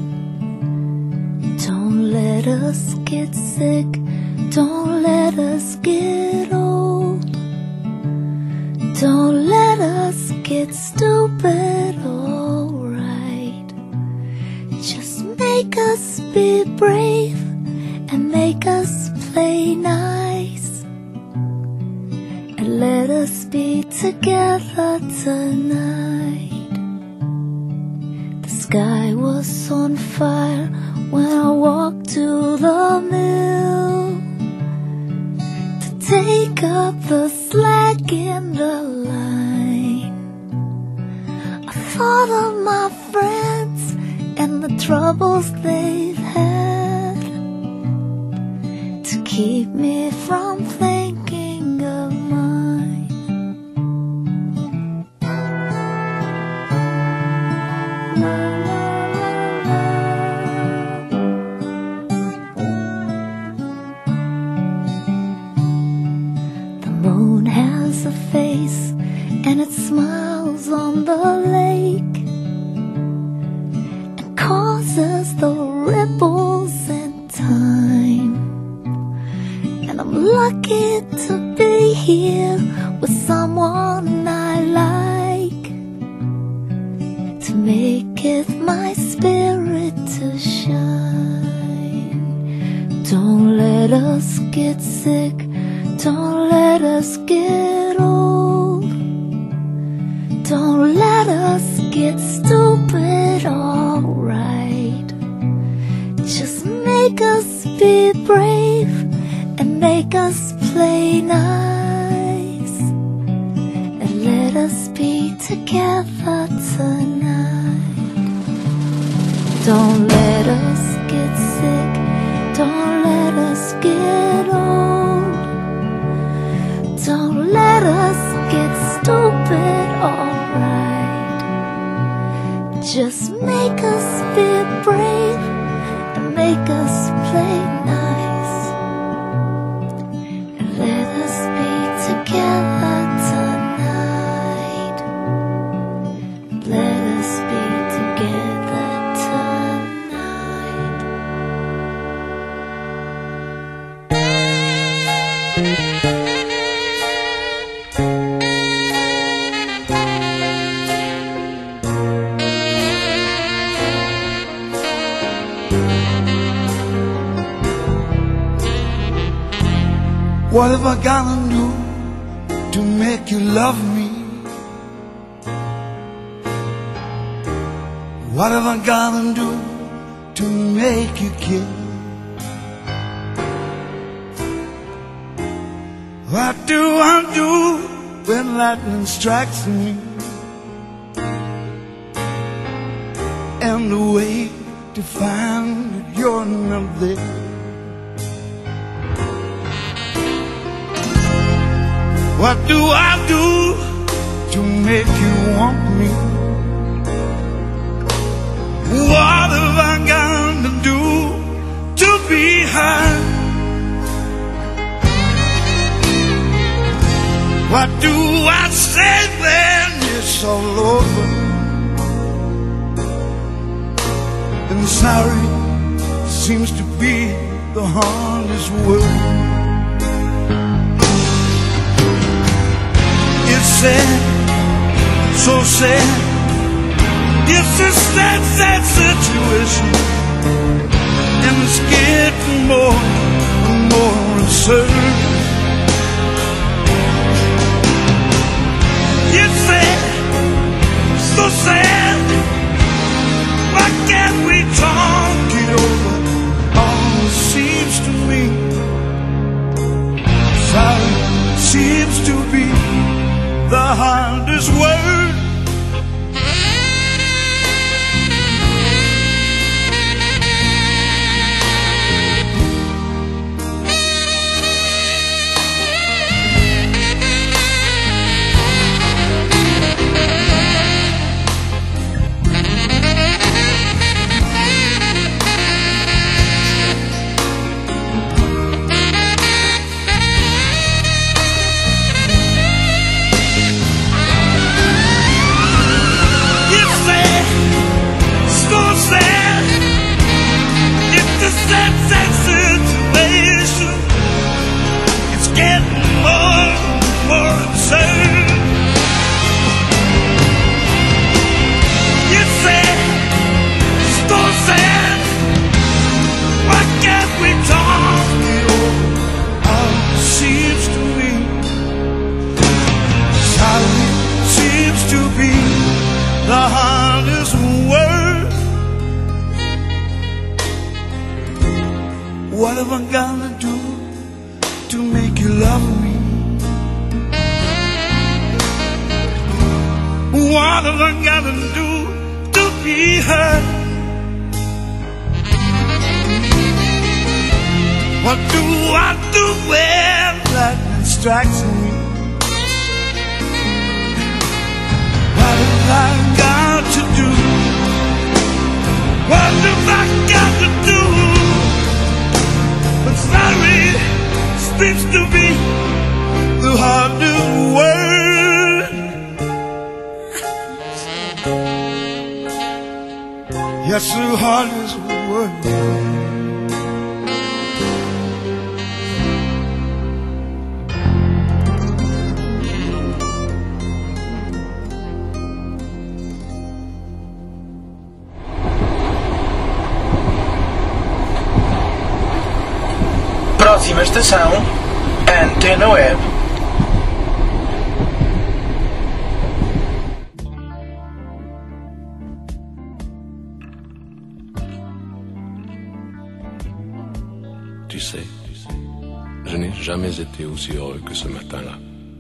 Don't let us get sick, don't let us get old, don't let us get stupid, alright. Just make us be brave and make us play nice. Let us be together tonight. The sky was on fire when I walked to the mill to take up the slack in the line. I thought of my friends and the troubles they've had to keep me from thinking of mine. A face and it smiles on the lake and causes the ripples in time. And I'm lucky to be here with someone I like, to make it my spirit to shine. Don't let us get sick, don't let us get old, don't let us get stupid, alright. Just make us be brave and make us play nice, and let us be together tonight. Don't let us get sick, don't let us get old, don't let us get stupid, alright. Just make us be brave and make us play nice, and let us be together tonight. Let us be together tonight. What have I gotta do to make you love me? What have I gotta do to make you care? What do I do when lightning strikes me and the way to find that you're not there. What do I do to make you want me? What have I got to do to be heard? What do I say when it's all over? And sorry seems to be the hardest word. It's sad, so sad. It's a sad, sad situation, and it's getting more and more absurd. It's sad, so sad. Why can't we talk it over? All it seems to me, sorry seems to be the hardest word. What have I gotta do to make you love me? What have I gotta do to be heard? What do I do when lightning strikes me? What have I got to do? What have I got to do? But sorry seems to be the hardest word. Yes, the hardest word. Próxima estação, Antena Web. Tu sais, je n'ai jamais été aussi heureux que ce matin-là.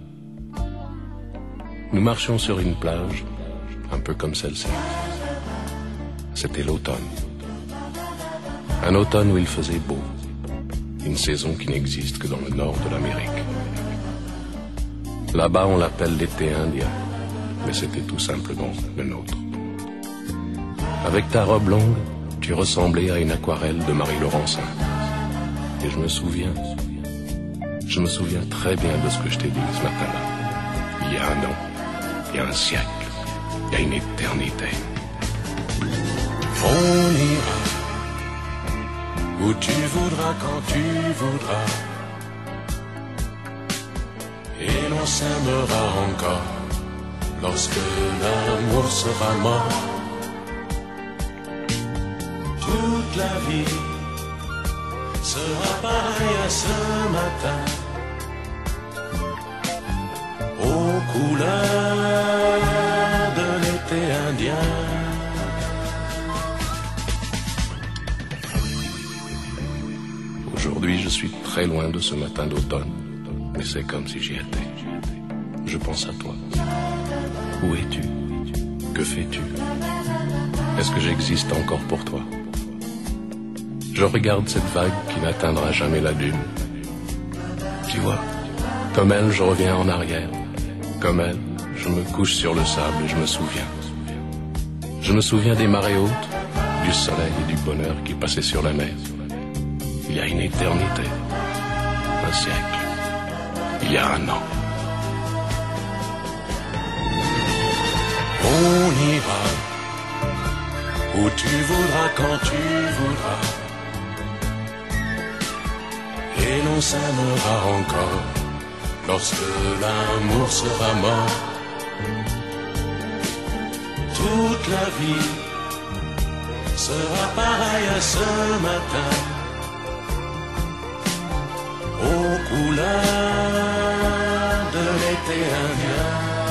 Nous marchions sur une plage, un peu comme celle-ci. C'était l'automne. Un automne où il faisait beau. Une saison qui n'existe que dans le nord de l'Amérique. Là-bas, on l'appelle l'été indien, mais c'était tout simplement le nôtre. Avec ta robe longue, tu ressemblais à une aquarelle de Marie Laurencin. Et je me souviens, je me souviens très bien de ce que je t'ai dit ce matin-là. Il y a un an, il y a un siècle, il y a une éternité. On ira où tu voudras, quand tu voudras, et l'on s'aimera encore lorsque l'amour sera mort. Toute la vie sera pareille à ce matin, aux couleurs de l'été indien. Aujourd'hui, je suis très loin de ce matin d'automne, mais c'est comme si j'y étais. Je pense à toi. Où es-tu? Que fais-tu? est-ce que j'existe encore pour toi? Je regarde cette vague qui n'atteindra jamais la dune. Tu vois, comme elle, je reviens en arrière. Comme elle, je me couche sur le sable et je me souviens. Je me souviens des marées hautes, du soleil et du bonheur qui passaient sur la mer. Il y a une éternité, un siècle, il y a un an. On ira où tu voudras, quand tu voudras, et l'on s'aimera encore lorsque l'amour sera mort. Toute la vie sera pareille à ce matin, aux couleurs de l'été indien.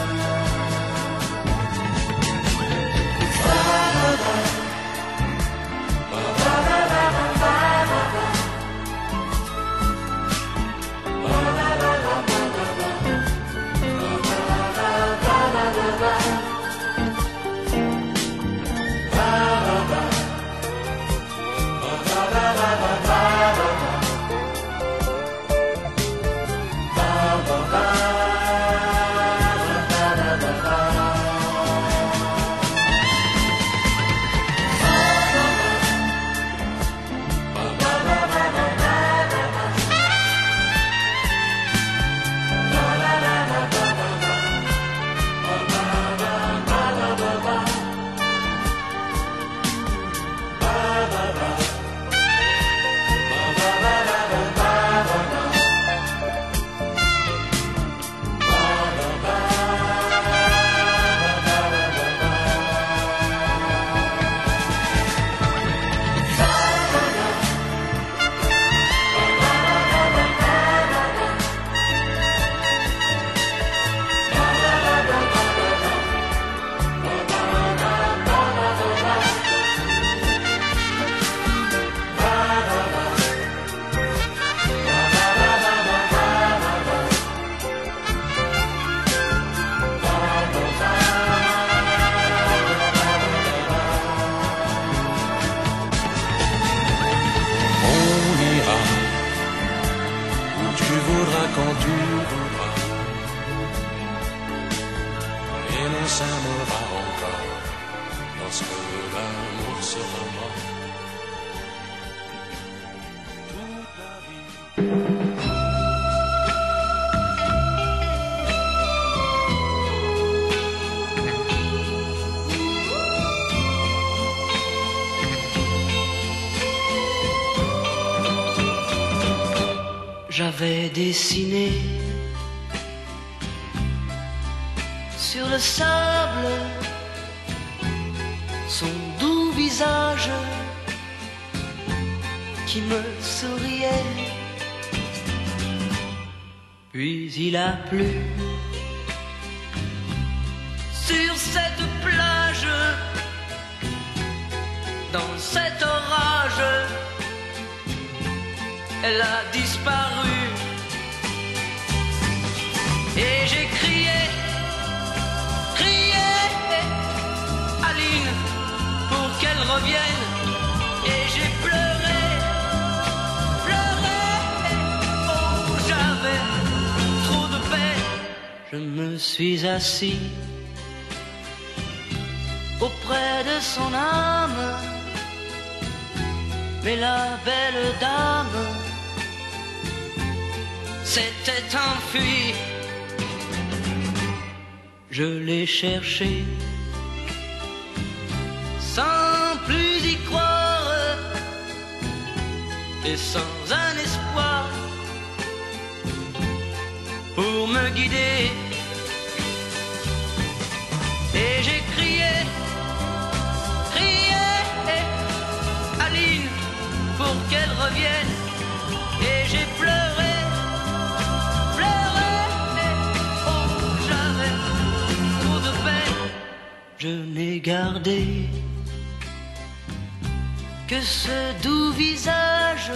Quand tu voudras, et l'on s'aimera encore lorsque l'amour sera mort. Toute la vie. J'avais dessiné sur le sable son doux visage qui me souriait. Puis il a plu sur cette plage, dans cet orage. Elle a disparu et j'ai crié, crié, Aline, pour qu'elle revienne. Et j'ai pleuré, pleuré, oh j'avais trop de peine. Je me suis assis auprès de son âme, mais la belle dame s'était enfuie. Je l'ai cherché sans plus y croire et sans un espoir pour me guider. Et j'ai crié, crié, Aline, pour qu'elle revienne. Et j'ai pleuré, je n'ai gardé que ce doux visage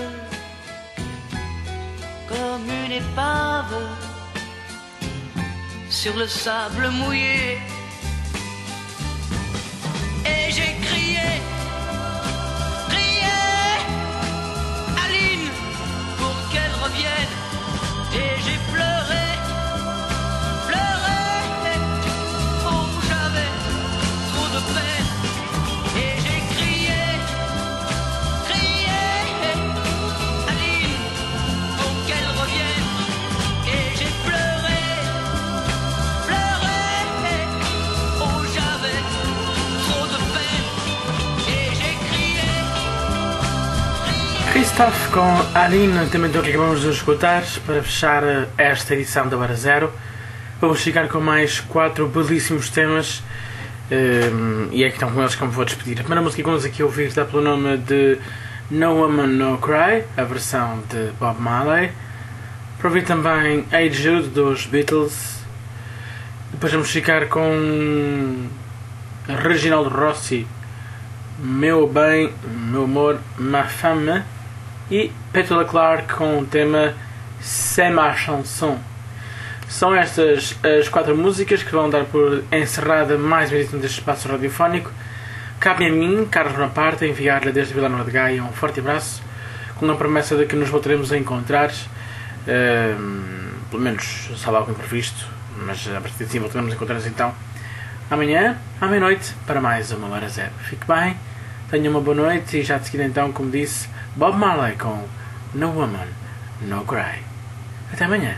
comme une épave sur le sable mouillé. Et j'ai crié, Stuff com Aline, também do que acabamos de escutar, para fechar esta edição da Hora Zero. Vamos ficar com mais quatro belíssimos temas, um, e é então com eles que eu me vou despedir. A primeira música que vamos aqui ouvir dá pelo nome de No Woman No Cry, a versão de Bob Marley. Para ouvir também Hey Jude dos Beatles. Depois vamos ficar com Reginaldo Rossi, Meu Bem, Meu Amor, Ma Femme. E Petula Clark com o tema C'est ma chanson. São estas as quatro músicas que vão dar por encerrada mais uma edição deste espaço radiofónico. Cabe a mim, Carlos Bonaparte, enviar-lhe desde Vila Nova de Gaia um forte abraço, com a promessa de que nos voltaremos a encontrar, uh, pelo menos salvo algo imprevisto, mas a partir de assim voltaremos a encontrar-nos então amanhã, à meia-noite, para mais uma Hora Zero. Fique bem, tenha uma boa noite e já de seguida então, como disse, Bob Marley com No Woman No Cry. Até amanhã.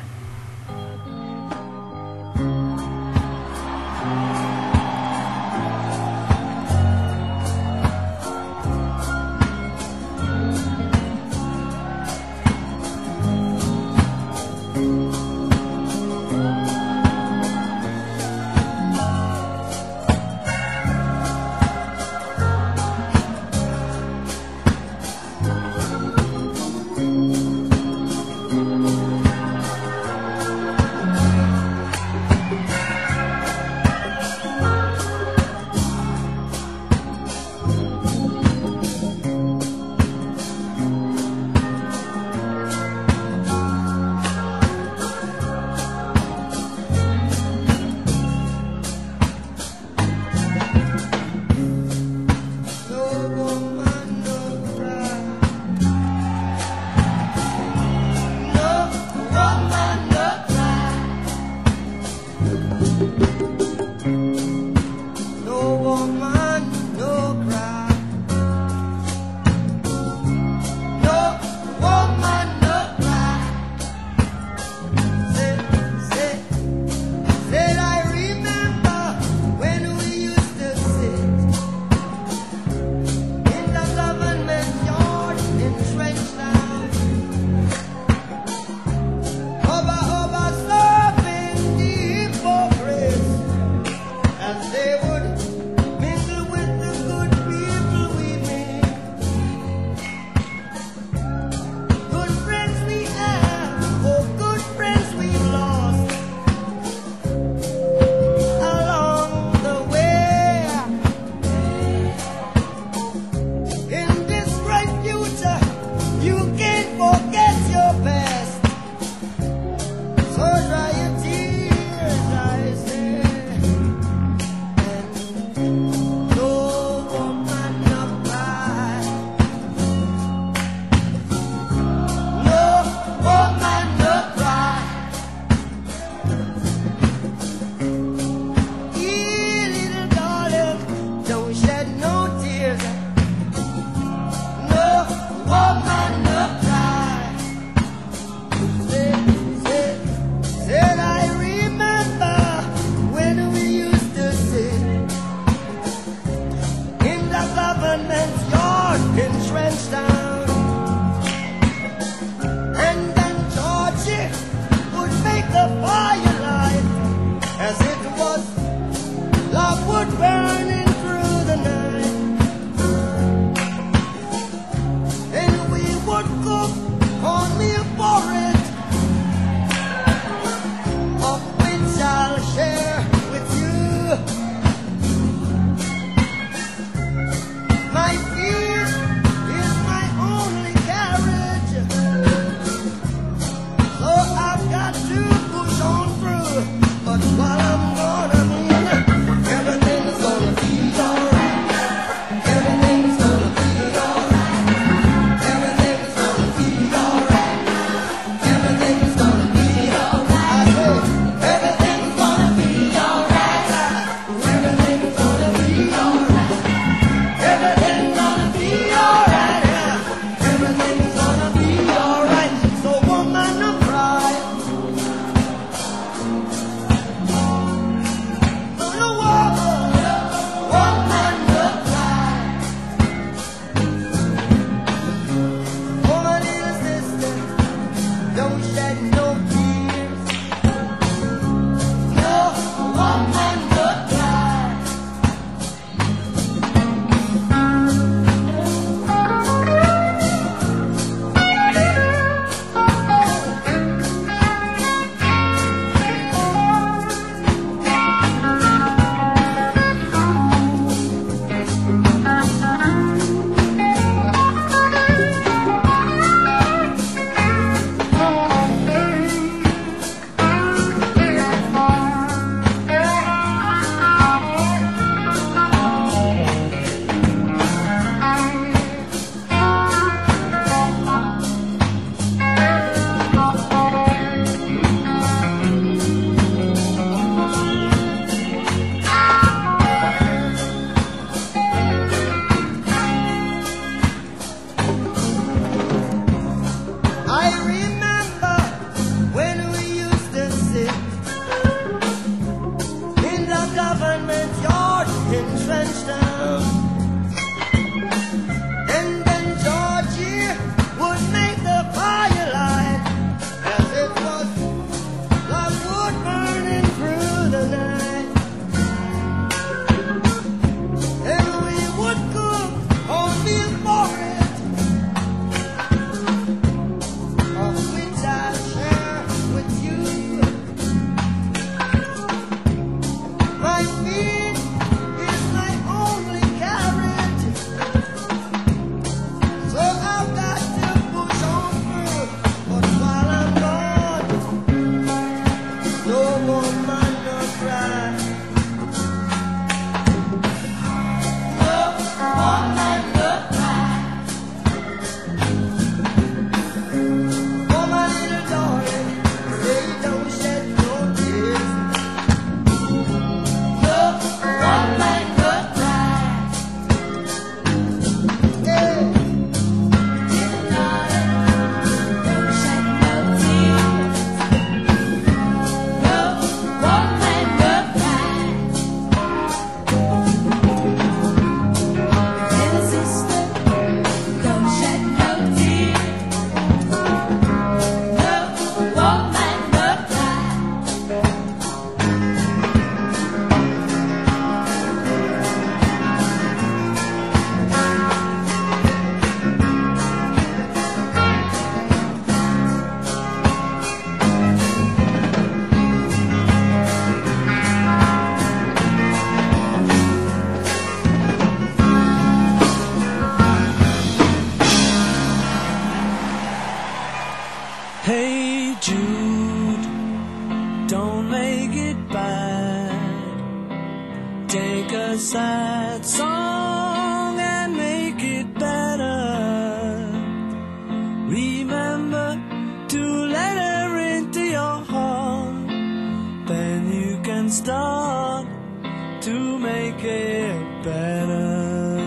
Hey Jude, don't make it bad. Take a sad song and make it better. Remember to let her into your heart. Then you can start to make it better.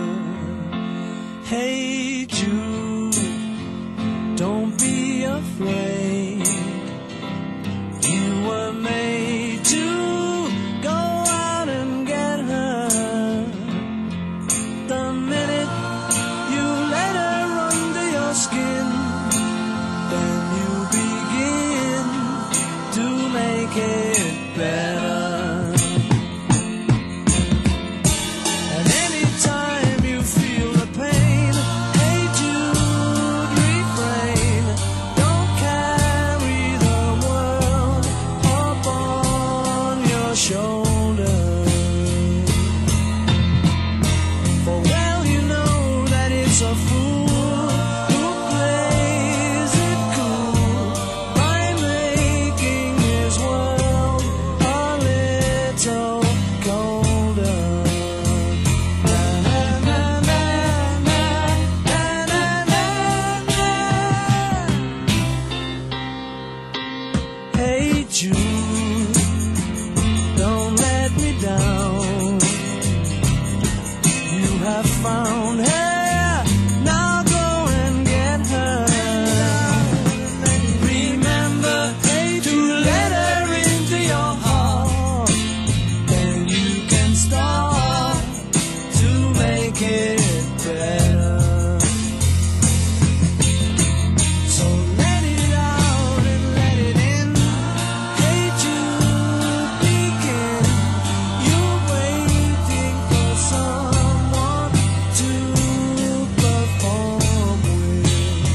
Hey Jude, don't be afraid. You were made to go out and get her. The minute you let her under your skin, then you begin to make it better. And anytime you feel the pain, hey Jude, refrain. Don't carry the world upon your shoulder. For well you know that it's a fool who plays it cool by making his world a little colder. Na, na, na, na, na, na, na, na. Hey Jude, don't let me down. You have found her, now go and get her. Remember to let her into your heart. Then you can start to make it better. So let it out and let it in. Hey Jude, begin. You're waiting for someone to perform with.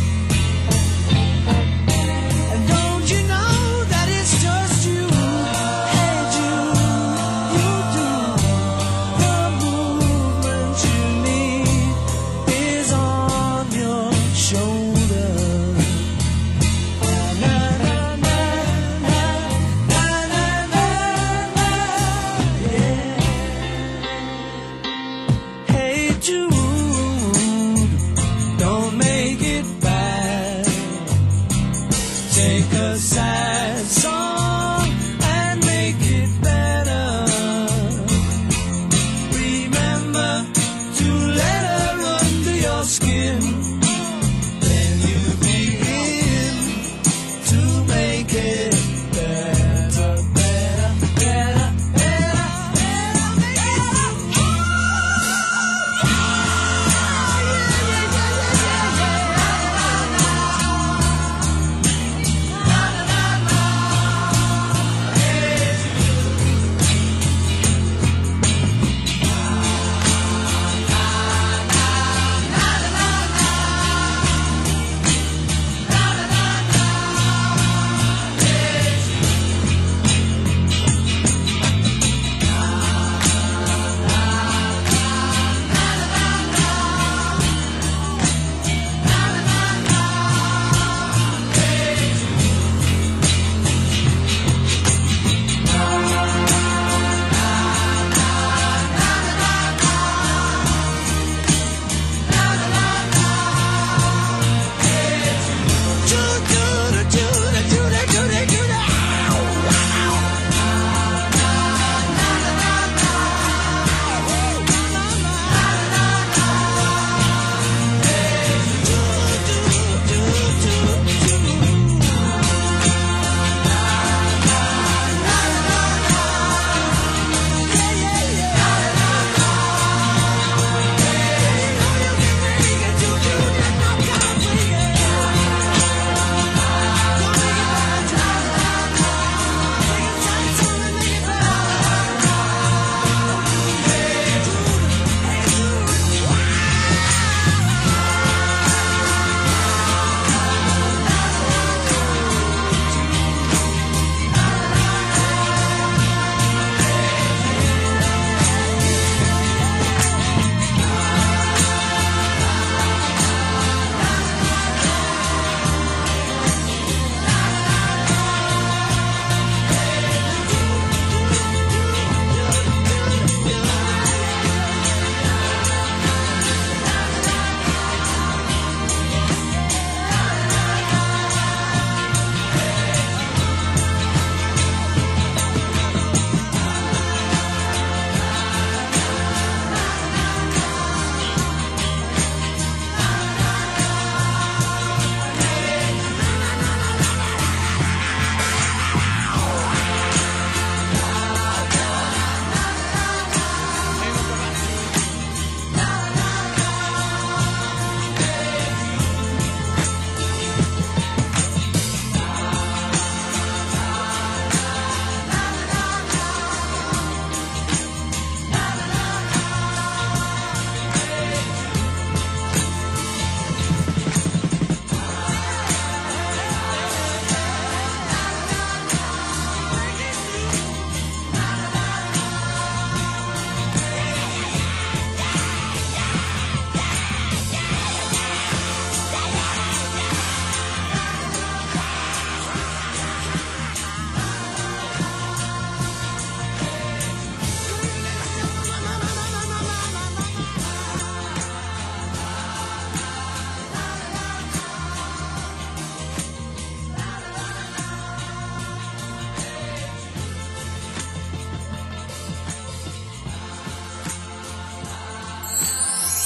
And don't you know that it's just you? Hey Jude, you do. The movement you need is on your shoulder. Na, na, na, na, na, na, na, na, yeah. Hey Jude, don't make it bad. Take a sad song and make it better. Remember to let her under your skin. Then you begin to make it better, better, better, better, better.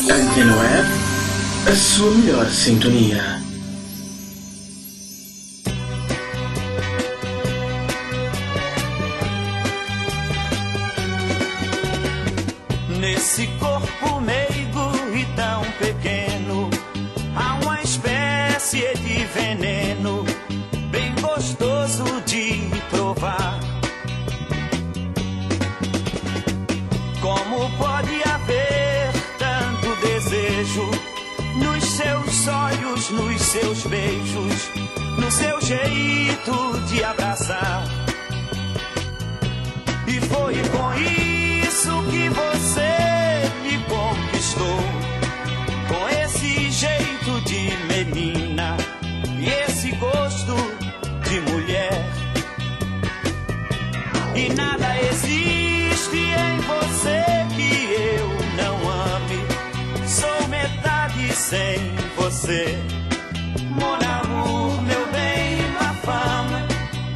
Antena Web, a sua melhor sintonia. Nesse corpo meigo e tão pequeno, há uma espécie de veneno bem gostoso de provar. Como pode haver tanto desejo nos seus olhos, nos seus beijos, no seu jeito de abraçar? E foi com isso que você me conquistou, com esse jeito de menina e esse gosto de mulher. E nada existe em você que eu não ame, sou metade sem você. Mon amour, meu bem, ma femme.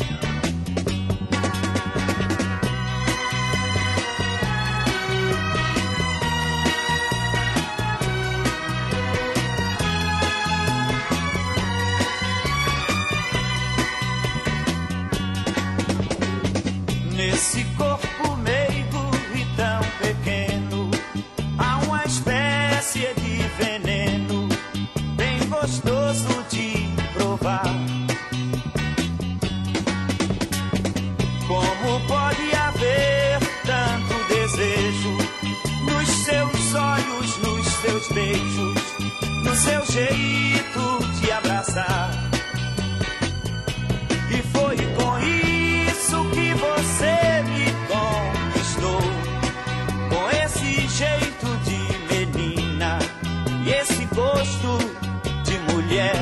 Nesse corpo meigo e tão pequeno, há uma espécie de veneno bem gostoso de provar. Como pode haver tanto desejo nos seus olhos, nos seus beijos, no seu jeito de abraçar? E foi com isso que você me conquistou, com esse jeito de menina e esse gosto de mulher.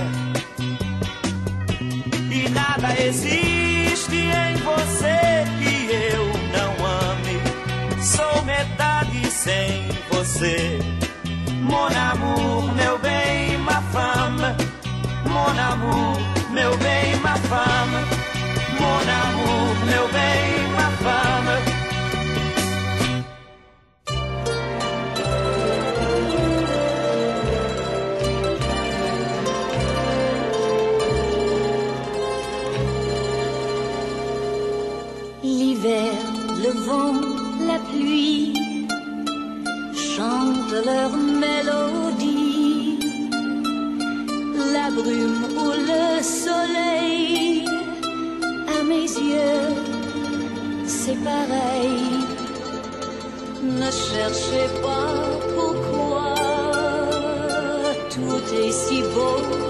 E nada existe em você que eu não ame, sou metade sem você. Mon amour, meu bem, ma femme. Mon amour, meu bem, ma femme. Mon amour, meu bem, ma femme. L'hiver, le vent, la pluie chantent leur mélodie. La brume ou le soleil, à mes yeux, c'est pareil. Ne cherchez pas pourquoi, tout est si beau